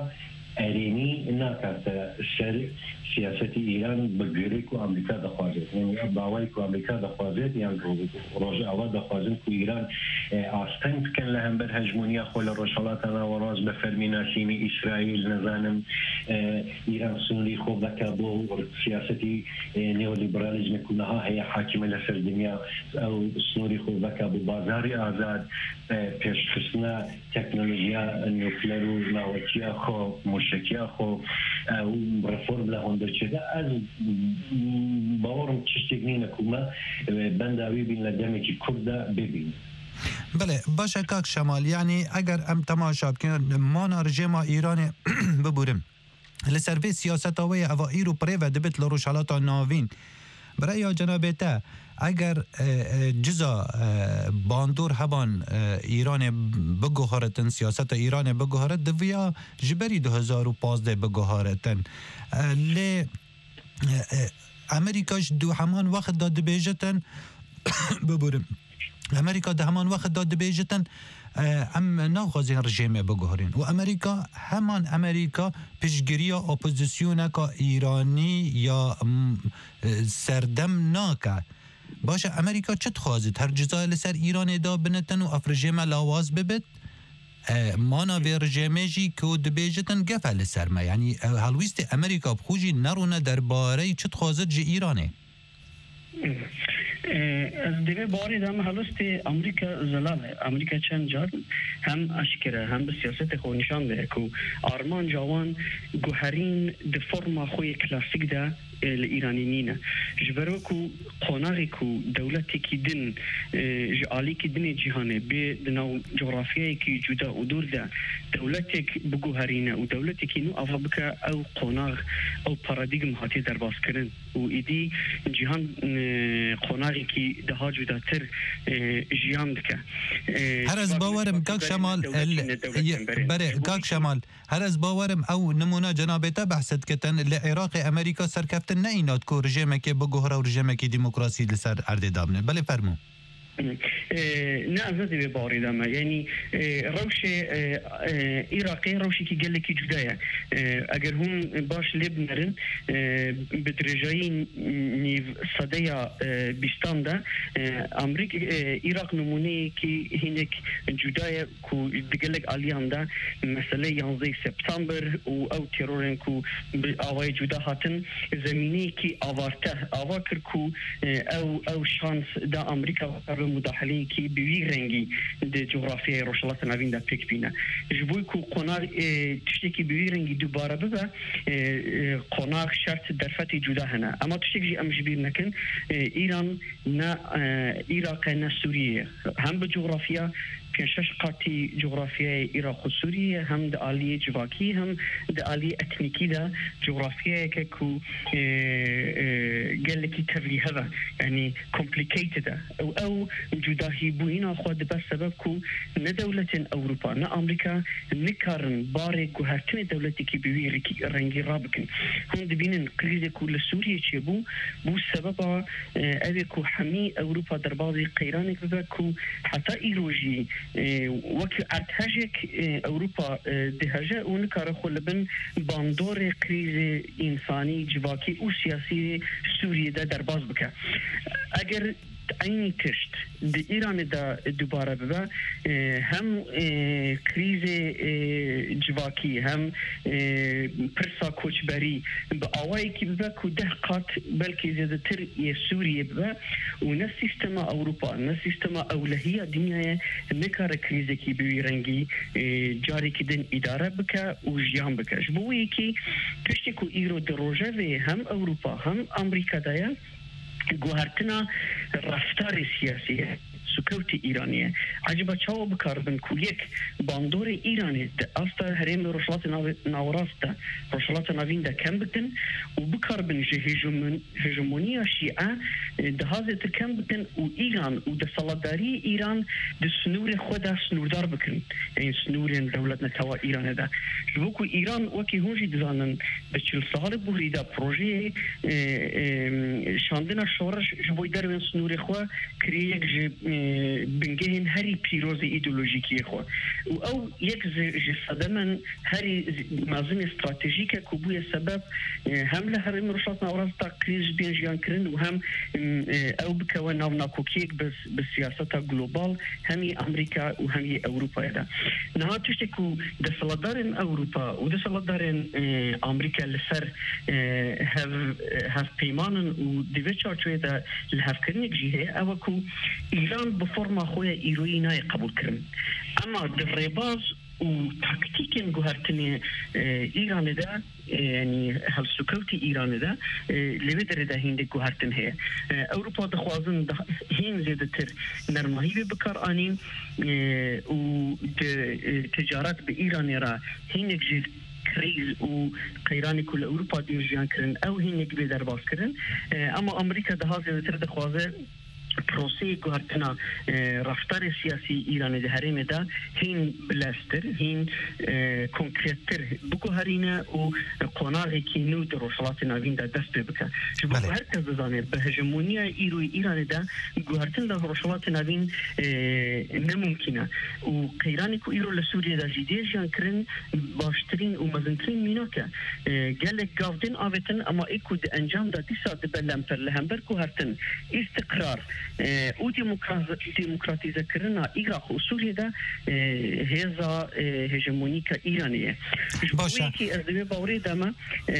ارینی ناکات سر سیاست ایران بگیری که آمریکا دخوازد یعنی باوری که آمریکا دخوازد یعنی روز اول دخوازن که ایران آستن بکن لهم بر هجمونیا خول روشالاتنا و راز بفرمینا سیمی اسرائیل نزانم ایران سنوری خوب دکابو سیاستی نیولیبرالیزم کنها هی حاکم لسر دنیا او سنوری خوب دکابو بازاری آزاد پیشخستنا تکنولوژیا نیوکلر و ناوچیا خو مشکیا خو او رفورم لهم درچه از باورم چشتگنی نکومه بنداوی بین لدمه که کرده ببین بله باشه کاک شمال یعنی اگر ام تماشا بکنن ما نرجم ایران ببورم لسروی سیاست هاوی اوائیر و پریوه دبت لروشالات ناوین برای جناب تا اگر جزا باندور هبان ایران بگوهارتن سیاست ایران بگوهارت دویا جبری 2015 بگوهارتن لی امریکاش دو همان وقت داد بیجتن ببورم امریکا ده همان وقت داد بیجتن ام ناخوازین رژیم بگوهرین و امریکا همان امریکا پیشگیری اپوزیسیون که ایرانی یا سردم ناکه باشه امریکا چت خوازید هر جزای لسر ایران دا بنتن و اف رژیم لاواز ببید مانا وی رژیمه جی که دبیجتن گفه لسر ما یعنی هلویست امریکا بخوجی نرونه درباره چت خوازید جی ایرانه از دیگه باری دام حالست امریکا زلاله امریکا چند جار هم اشکره هم به سیاست خو نشان ده که آرمان جوان گوهرین ده فرما خوی کلاسیک ده الإيراني نينا جبروكو قناغيكو دولتي كي دن جعالي كي دن جهاني بدناو جغرافيا كي جدا ودور دا دولتك بجوهرينا ودولتك كي نو أفبك أو قناغ أو باراديغم هاتي درباس كرن وإدي جهان قناغي كي دها جدا تر جيان دكا هرز باورم كاك شمال بره كاك شمال هرز باورم أو نمونا جنابتا بحثت كتن لعراق أمريكا سركفت نه اینات که رژیمه که بگوهره و رژیمه که دموکراسی لسر ارده دابنه بله فرمو نه از به باری دامه یعنی روش عراقی روشی که گله کی جدایه اگر هم باش لب نرن بدرجایی نیو صدیا بیستان ده امریکا عراق نمونه که هنک جدایه کو دگلک آلیان ده مثلا 11 سپتامبر و او ترورن کو آوای جدا هاتن زمینی که آوارتر کو او شانس ده امریکا مداخلين كي بوي رنگي د جغرافيا روشلات ناوين دا بيك بينا جبوي كو قناغ تشتكي بوي رنگي دوباره ببا قناغ شرط درفتي جدا هنا اما تشتكي ام جبير نكن ايران نا عراق نا سوريا هم بجغرافيا پیشش قاطی جغرافیای عراق و سوریه هم د عالی جواکی هم د عالی اکنیکی دا جغرافیای که کو گله کی تولیه هوا یعنی complicated او جداهی بوینا خود بس سبب کو نه دولت اروپا نه امریکا نکارن باره کو هرتن دولتی کی بوی رنگی رابکن هم دبینن کریزه کو لسوریه چه بو سبب اوی کو حمی اروپا در بازی قیران که کو حتی ایروجی وكي ارتهجك اوروبا دهجه ونكار خلبن باندور كريز انساني جواكي و سياسي سوريا ده درباز بك اگر عینی کشت د ایران دا دوباره ببا هم کریز جواکی هم پرسا کوچبری با آوائی که ببا که 10 قات بلکه زیاده تر سوریه ببا و نه سیستم اوروپا نه سیستم اولهی دنیای نکار کریزه که بوی رنگی جاری که دن اداره بکه و جیان بکه جبوی که کشتی که ایرو دروژه و هم اوروپا هم امریکا دایا گوهرتنا رفتار سیاسی سکوت ایرانیه عجبا چاو بکاربن که یک باندور ایرانی ده افتا هریم روشلات ناوراست ده روشلات ناوین ده کم بکن و بکاربن جه هجمونی شیعه ده هازه تر کم بکن و ایران و ده سالداری ایران ده سنور خود سنوردار بکن یعنی سنور دولت نتوا ایران ده جبوکو ایران وکی هونجی دزانن به 40 سال بوری ده پروژه شاندنا شورش جبوی دروین سنور خود کریه بنجهن هري بيروز ايديولوژیکی خو او یک صدمن هري مازن استراتيجيكا كوبويا سبب هم لهرم رشاتنا اوراستا كريز بينجيان كرن وهم او بكون نافنا كوكيك بس بالسياسة جلوبال همي امريكا وهمي اوروبا دا نها تشتكو دسلدارن اوروبا ودسلدارن امريكا لسر هاف بيمانن وديفيد شارتوي دا الهاف كرنيك جيهي اوكو ايران بفورما خويا ايروينا قبول كرن اما دريباز وتكتيكين جوهرتني إيران ده يعني هل سكوتي إيران ده اللي بدر ده هند جوهرتن هي أوروبا دخوازن هين زيادتر نرماهي بكر آنين وتجارات بإيران را هين جد كريز وقيراني كل أوروبا ديجيان كرن أو هين جبي درباس كرن أما أمريكا ده هذا زيادتر دخوازه پروسه گوهرتنا رفتار سیاسی ایران ده هرم ده هین بلاستر هین کنکریتر بکو هرینه و قناعی که نو در رسالات نوین ده دست بکه جبو هر کس دزانه به هجمونی ایران ده گوهرتن ده رسالات نوین نممکنه و قیرانی که ایرو لسوریه ده جیده جان کرن باشترین و مزنترین مینا که گلک گاودن آوتن اما ایکو ده انجام ده دیسا ده بلمتر لهمبر گوهرتن استقرار او ديمقراطيزه كرنا عراق وسوريا ده هذا هجمونيكا ايرانيه باشا ازمه باوري دما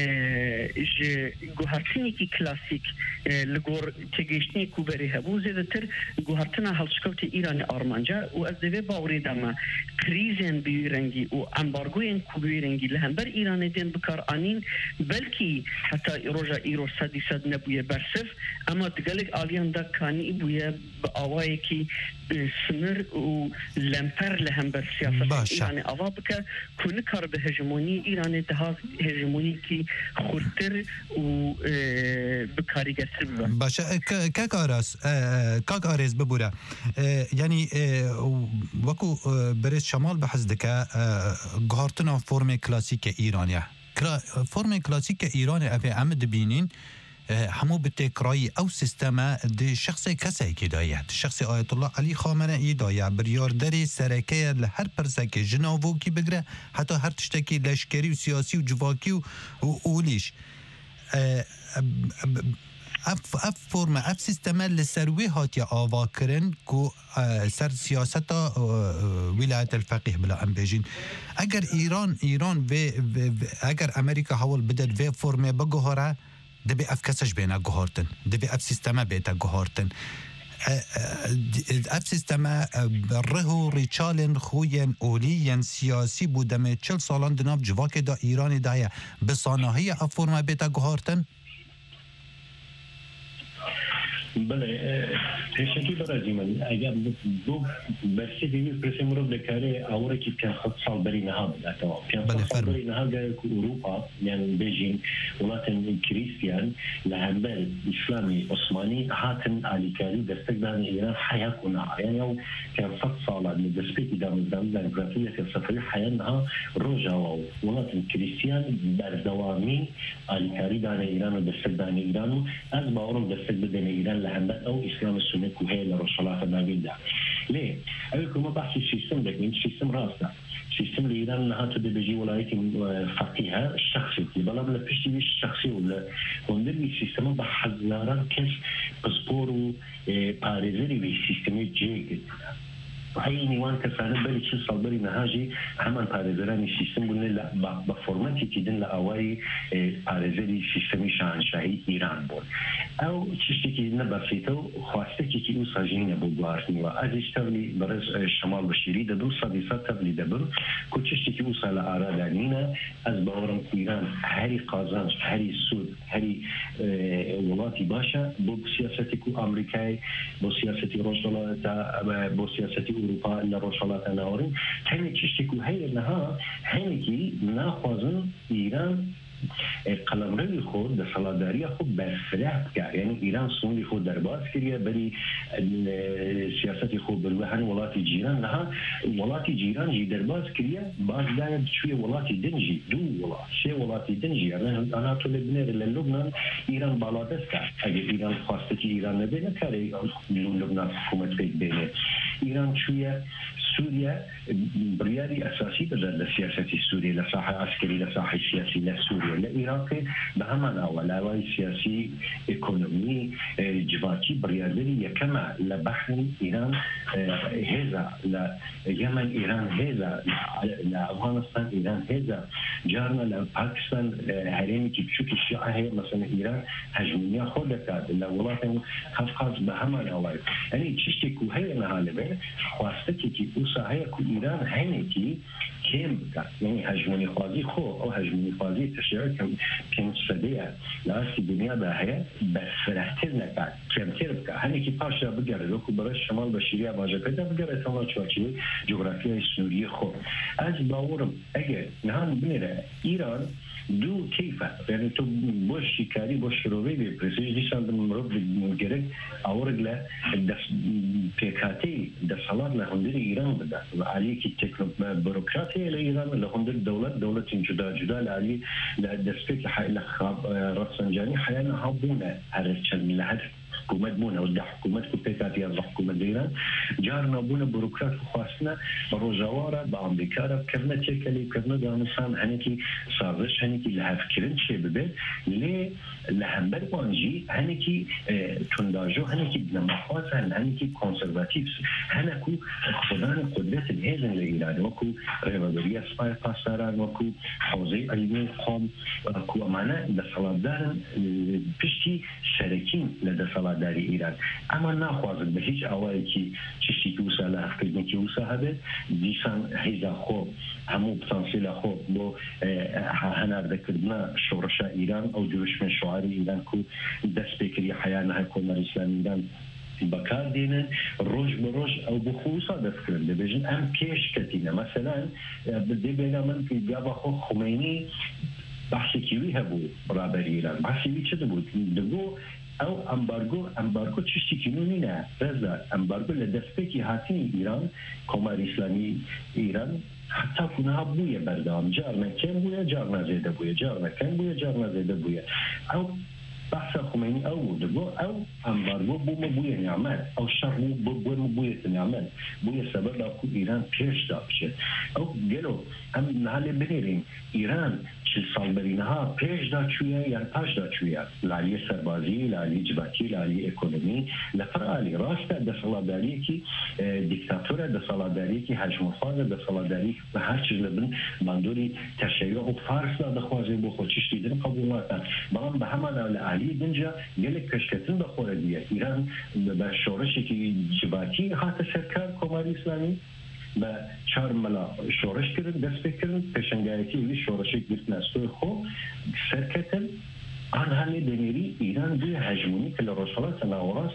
جوهرتنيكي كلاسيك لغور تگيشني كوبري هبو زيدتر جوهرتنا هلشكوتي ايران ارمانجا وازمه باوري دما كريزن بيرنگي و امبارغوين كوبيرنگي لهمبر ايران دين بكار انين بلكي حتى روجا ايرو ساديسد نبويه برسف اما دغلق اليان دا كاني بويا بأواي كي سمر ولمبر لهم بالسياسة إيران أضابك كون كار بهجموني إيران تهاز هجموني كي خورتر و بكاري جسر باشا كاك أريز ببورا يعني وكو بريد شمال بحزدك جهارتنا فورم كلاسيك إيرانية فورم كلاسيك إيرانية أفي عمد بينين همو بتكرای او سیستم د شخص کسی که داید شخص آیت الله علی خامنه‌ای داید بریاردری سرکه لهر پرسک جناوو کی بگره حتی هر تشتکی لشکری و سیاسی و جواکی و اولیش اف فرم اف سیستم لسروی هاتی آوا کرن کو سر سیاست ولایت الفقیه بلا ام بیجین اگر ایران و اگر امریکا حول بدد و فرم بگهاره دبي اف كسش بينا جهارتن دبي اف سيستما بيتا جهارتن اف سيستما برهو ريتشالن خوين اوليا سياسي بودمه 40 سالان دناب جواك دا ايران دايا بصانهية اف فرما بيتا جهارتن بله تشکیل برای من اگر دو برسی دیگر پرسی مرد لکاره آوره کی پیان خود سال بری نهاد اتوا پیان سال بری نهاد جای اروپا یعنی بیجین ولاتن کریستیان لهمبل اسلامی عثمانی هاتن علیکاری دستگدان ایران حیات کنها یعنی او پیان سال دستگی دام دموکراتیه که سفری حیاتها روجا و ولاتن کریستیان بردوامی علیکاری دان ایران و دستگدان ایران از باورم دستگدان ایران لهمبل او اسلام السنه كوهي لرسالات النبيل ده ليه؟ أقولكم ما بحث السيستم ده من سيستم راسه سيستم لإيران لها تدبجي ولايتي فقيها الشخصي بلا بلا بيشتي الشخصي ولا وندري سيستم بحث لارا كيف بسبورو باريزري بسيستم جيد وهي نيوان كسانة بالي شو صبري نهاجي همان باريزراني سيستم قلنا لا بفورماتي كدن لأواي باريزري سيستمي شاهنشاهي إيران بول او تشتكي نبسيطه خواستكي كي اوساجين بوغارتني وازيش تبلي برز الشمال بشيري دو صديسات تبلي دبر كو تشتكي اوسا لآرادانينا از باورم إيران هري قازانش هري سود هري ولاتي باشا بو سياستي كو أمريكاي بو سياستي روشالاتا بو سياستي أوروبا إلا روشالاتا ناورين هني تشتكي هاي انها هني كي ناخوزن إيران قلمرو خود در سالداری خود برفراه کرد یعنی ایران سنوی خود در باز کریه بری سیاست خود بروی هر ولاتی جیران نه ولاتی جیران جی در باز کریه باز داید شوی ولاتی دنجی دو ولات سه ولاتی دنجی انا تو لبنان لبنان ایران بالادست کرد اگه ایران خواسته که ایران نبینه کاری لبنان حکومت بینه ایران شوی سوريا برياري أساسي بدل سياسة سوريا لصاحة عسكري لصاحة سياسي لسوريا لإيراق بهمان أولاوي سياسي إيكونومي جواتي برياري كما لبحر إيران هذا ليمن إيران هذا لأفغانستان إيران هذا جارنا لباكستان هرمي كي بشوك الشيعة هي مثلا إيران هجمية خلقات لولاتهم قفقاز بهمان أولاوي يعني تشتكو هي نهالبه خواستكي كي وساهي كو إيران هنكي كم يعني هجموني خوازي خو أو هجموني خوازي تشريع كم سدية لأسي الدنيا بهاي بفرحتر نكات كم تربك هنكي باشا بقرر لوكو برش شمال بشرية باجا كده بقرر تمام شواشي جغرافيا سوريا خو از باورم اگر نهان بنره إيران دو كيف يعني تو بوش شكاري بوش روبي بپرسيش ديشان دمروب بگرد اورد له دس بيكاتي دسالات لهندر إيران بده عليه كي تكنو بيروقراطية لإيران لهندر دولة جدا لعليه لدسبيك لخاب رفسنجاني حيانا هابونا هرشان لهر حكومت بونا وده حكومت كبيكاتي از حكومت إيران جارنا بونا بيروقراط خواستنا روجوارا بأمريكا كرنا تشكلي كرنا دانسان هنكي سازش هنكي لها فكرن شيء ببيت ليه لهمبر وانجي هنكي تنداجو هنكي بنمخواز هنكي كونسرفاتيف هنكو خدان قدرت الهزن لإيران وكو ريبابريا سباي باستاران وكو حوزي علمي قوم وكو أمانا دسالاتدارن بشتي شركين لدسالاتداري إيران أما ناخوازن بهيج أوائي كي چشتی که وسا لحفظنی که وسا هبه دیسان هیزا خو همو بتانسیل خو بو هنرده کردنا شورشا ایران او جوشمن شعاری ایران که دست بکری حیانه های کمر اسلام ایران بکار دینن روش بروش او بخوصا دست کرده بجن ام پیش کتینه مثلا بده بگم من که گابا خو خمینی بحثی کیوی هبو برابر ایران بحثی وی چه بود دگو او امبارگو چشتی کنونی نه رزا امبارگو لدسپیکی هاتینی ایران کمر اسلامی ایران حتی کنها بویه بردام جارنا کم بویه جارنا زیده بویه جارنا کم بویه جارنا زیده بویه او بحث خمینی او دگو او امبارگو بویه نعمت او شر بویه نعمت بویه سبب اکو ایران پیش دا بشه او گلو هم نحال بگیریم ایران چه سال برینها پیش دا چویه یا پاش دا چویه لالی سربازی لالی جباتی لالی اکونومی لفرعالی راست دسالاداری کی دیکتاتوره دسالاداری کی هجمخواز دسالاداری و هر چیز لبن مندوری تشیع و فارس دا دخوازی بو خودشش دیدن قبولاتن بلان به همان علی دنجا گلک کشکتن بخوره دیه ایران به شورشی که جباتی هات سرکار کماری اسلامی با چهار ملا شورش کردن دست بکردن پشنگایتی وی شورشی گرفتن از توی خوب سرکتن آن همه دنیری ایران دوی هجمونی که لرسالات ناوراس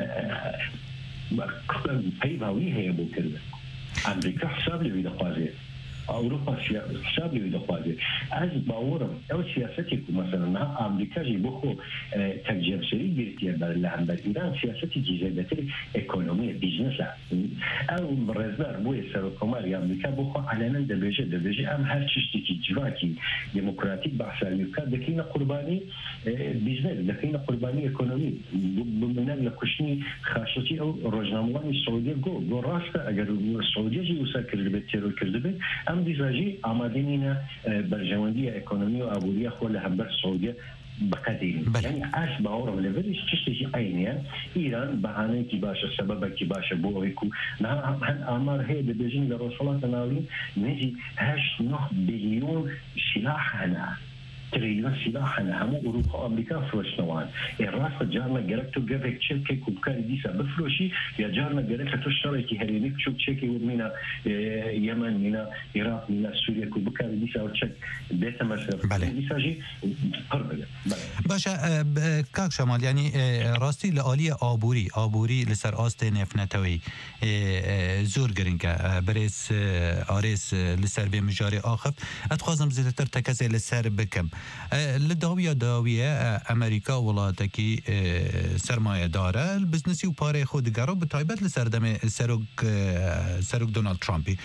پیواوی هیا بو کردن امریکا حساب لوی دخوازه أوروبا حساب لي دخوازي از باورم أو سياستي مثلا مع أمريكا جي بخو تجربة سري بيرتيا بالله بل إيران سياستي جزء إقتصادية بيزنس أو برزدار بوي سرقمار أمريكا بخو علنا دبجة أم هر تشتكي جواكي ديمقراطيك بحث أمريكا دكينا قرباني بيزنس دكينا قرباني إقتصادي بمنال لكشني خاشتي أو رجنامواني السعودية جو راسته أجر السعودية جي وسكر البتيرو كذبه ام دیزاجی آمادینینا برجواندی اکونومی و آبودی خو لهبر سعودیه بقدیم یعنی از باورم لولش چیزی عینیه ایران بهانه کی باشه سبب کی باشه بوریکو نه هن آمار هی به بجین لرسالات ناوی نزی 8 بیلیون سلاح هنا تريليون سلاح همو أوروبا وأمريكا فروشنوان الراس جارنا جرك تو جرك شركة كوبكار ديسا بفروشي يا جارنا جرك تو شركة هرينيك شو شركة ومنا يمن منا العراق منا سوريا كوبكار ديسا وشك بيت مصرف ديسا جي قربة باشا كاك شمال يعني راستي لآلية آبوري لسر آست نفنتوي زور جرينكا بريس آريس لسر بمجاري آخف أتخوازم زيادتر تكازي لسر بكم لداویه امریکا ولاتکی سرمایه داره البزنسی و پاره خود گرو به تایبت لسردم سروک دونالد ترامپی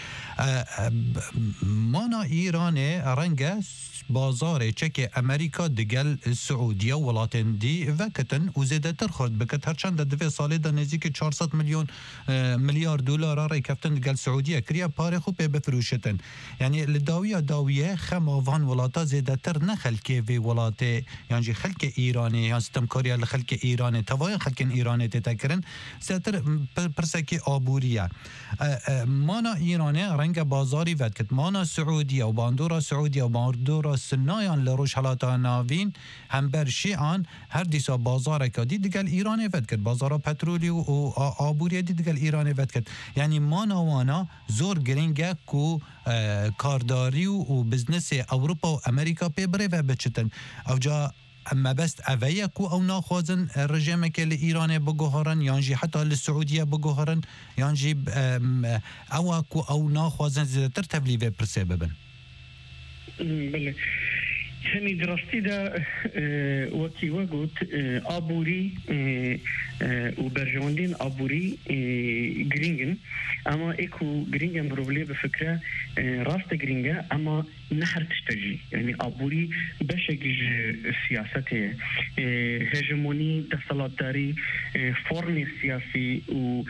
مانا ایران رنگ بازار چک امریکا دگل سعودیه ولاتن دی وکتن و زیده تر خورد بکت هرچند دوی سالی دا نزدیک 400 میلیارد دلار رای کفتن دگل سعودیه کریا پاره خوب بفروشتن یعنی لداویه خماوان ولاتا زیده تر نخلکه وی ولاته یعنی خلک ایرانی یا ستمکاری خلک ایرانی توای خلک ایرانی تتکرن زیده پرسکی آبوریه مانا ایرانی رنگ بازاری ودکت مانا سعودیه و باندورا سعودیه و باندورا سنایان لروش حالاتا ناوین هم برشی آن هر دیسا بازار کدی دیگل ایرانی ودکت بازارا پترولی و آبوریه دیگل ایرانی ودکت یعنی مانا وانا زور گرینگه کو کارداری و بزنس اوروپا و امریکا پیبره و بچتن او جا اما بست اویه کو او ناخوازن رژیم که لإیران بگوهرن یانجی حتی لسعودیه بگوهرن یانجی او کو او ناخوازن زیادتر تبلیغ پرسه ببن بله يعني دراستي دا وكي وقت أبوري وبرجواندين أبوري جرينجن أما إيكو جرينجن بروبلي بفكرة راست جرينجا أما نحر تشتجي يعني أبوري بشكل سياسته هجموني دستلات داري فورني سياسي و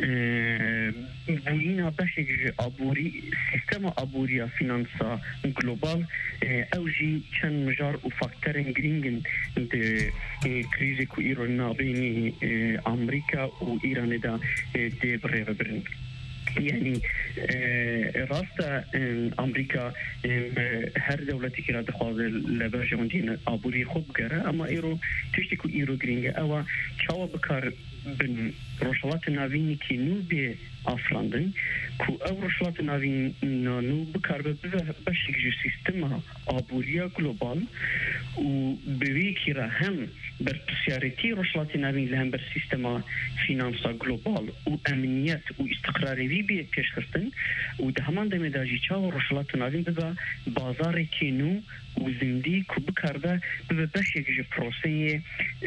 بوينا بشكل أبوري سيستم أبوريا فينانسا جلوبال أوجي كان مجار وفاكتورين جرينجن د كريزي كو إيران بين أمريكا وإيران دا دي برين يعني راستا أمريكا هر دولتي كلا دخواز لبرجواندين أبوري خوب جرا أما إيرو تشتكو إيرو جرينجا أو شاوا بكار بن روشلات ناويني كي نو بي أفراندن كو أو روشلات ناوين نو بكار بشك جو سيستما أبوريا جلوبال و بويكي را هم بر بسيارتي روشلات ناوين لهم بر سيستما فينانسا جلوبال و أمنيات و استقراري بي كشخستن و ده همان دمي داجي چاو روشلات ناوين ببا بازار كينو و زندي كو بكار دا ببا بشك جو پروسي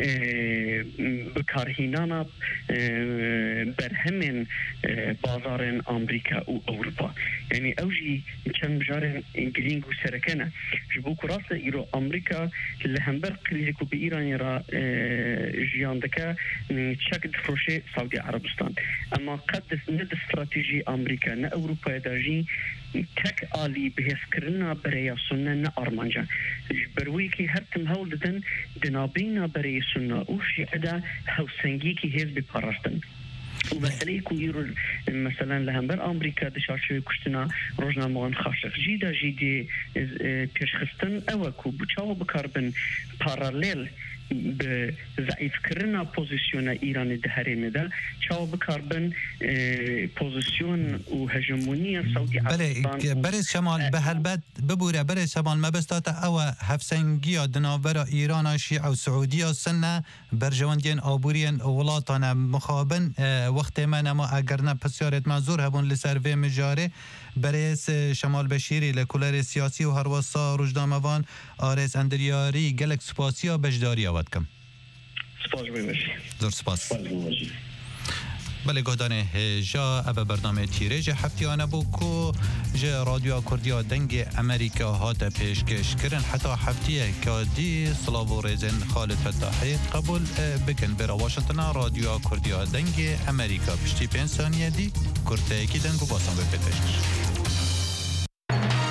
بكارهينانا برهمن بازار أمريكا وأوروبا يعني أوجي كان بجارن جرينج وسركنا جبوك راسه إيرو أمريكا اللي هم برقليكو بإيران يرا جياندكا تشاكد فروشي سعودي عربستان أما قد ند استراتيجي أمريكا نا أوروبا داجي تك آلي بهسكرنا بريا سنة نا أرمانجا برويكي هرتم هول دن دنابينا بريا سنة وشي عدا هوسنجيكي هيز ببارستن ومثلا يكون يرو مثلا لهمبر أمريكا دشارشوي كشتنا روجنا موان خاشق جيدا جيدي بيشخستن أوكو بچاو بكاربن باراليل بضعيف كرنا بوزيسيون إيران دهرين ده چاو بكاربن بوزيسيون وهجمونية سعودي عربستان برز شمال بهالبد ببورة برز شمال ما بستاتا أو هفسنجيا دنابرا إيران شيع وسعودية سنة برجواندين آبورين ولاتانا مخابن وقت ما نما اگرنا پسیارت منظور هبون لسروی مجاره برز شمال بشیری لکولر سیاسی و هر وسا روزنامه‌وان آرز اندریاری گلک سپاسیا بجداری آورد کم سپاس باشی زور سپاس بله گهدان جا او برنامه تیرج هفتیانه بو کو جا رادیو کردیا دنگ امریکا هات پیشکش کرن حتی هفتیه که دی صلاو ریزن خالد فتاحی قبول بکن برا واشنطن رادیو کردیا دنگ امریکا پشتی 5 ثانیه دی کرده یکی دنگو باسم به پیشکش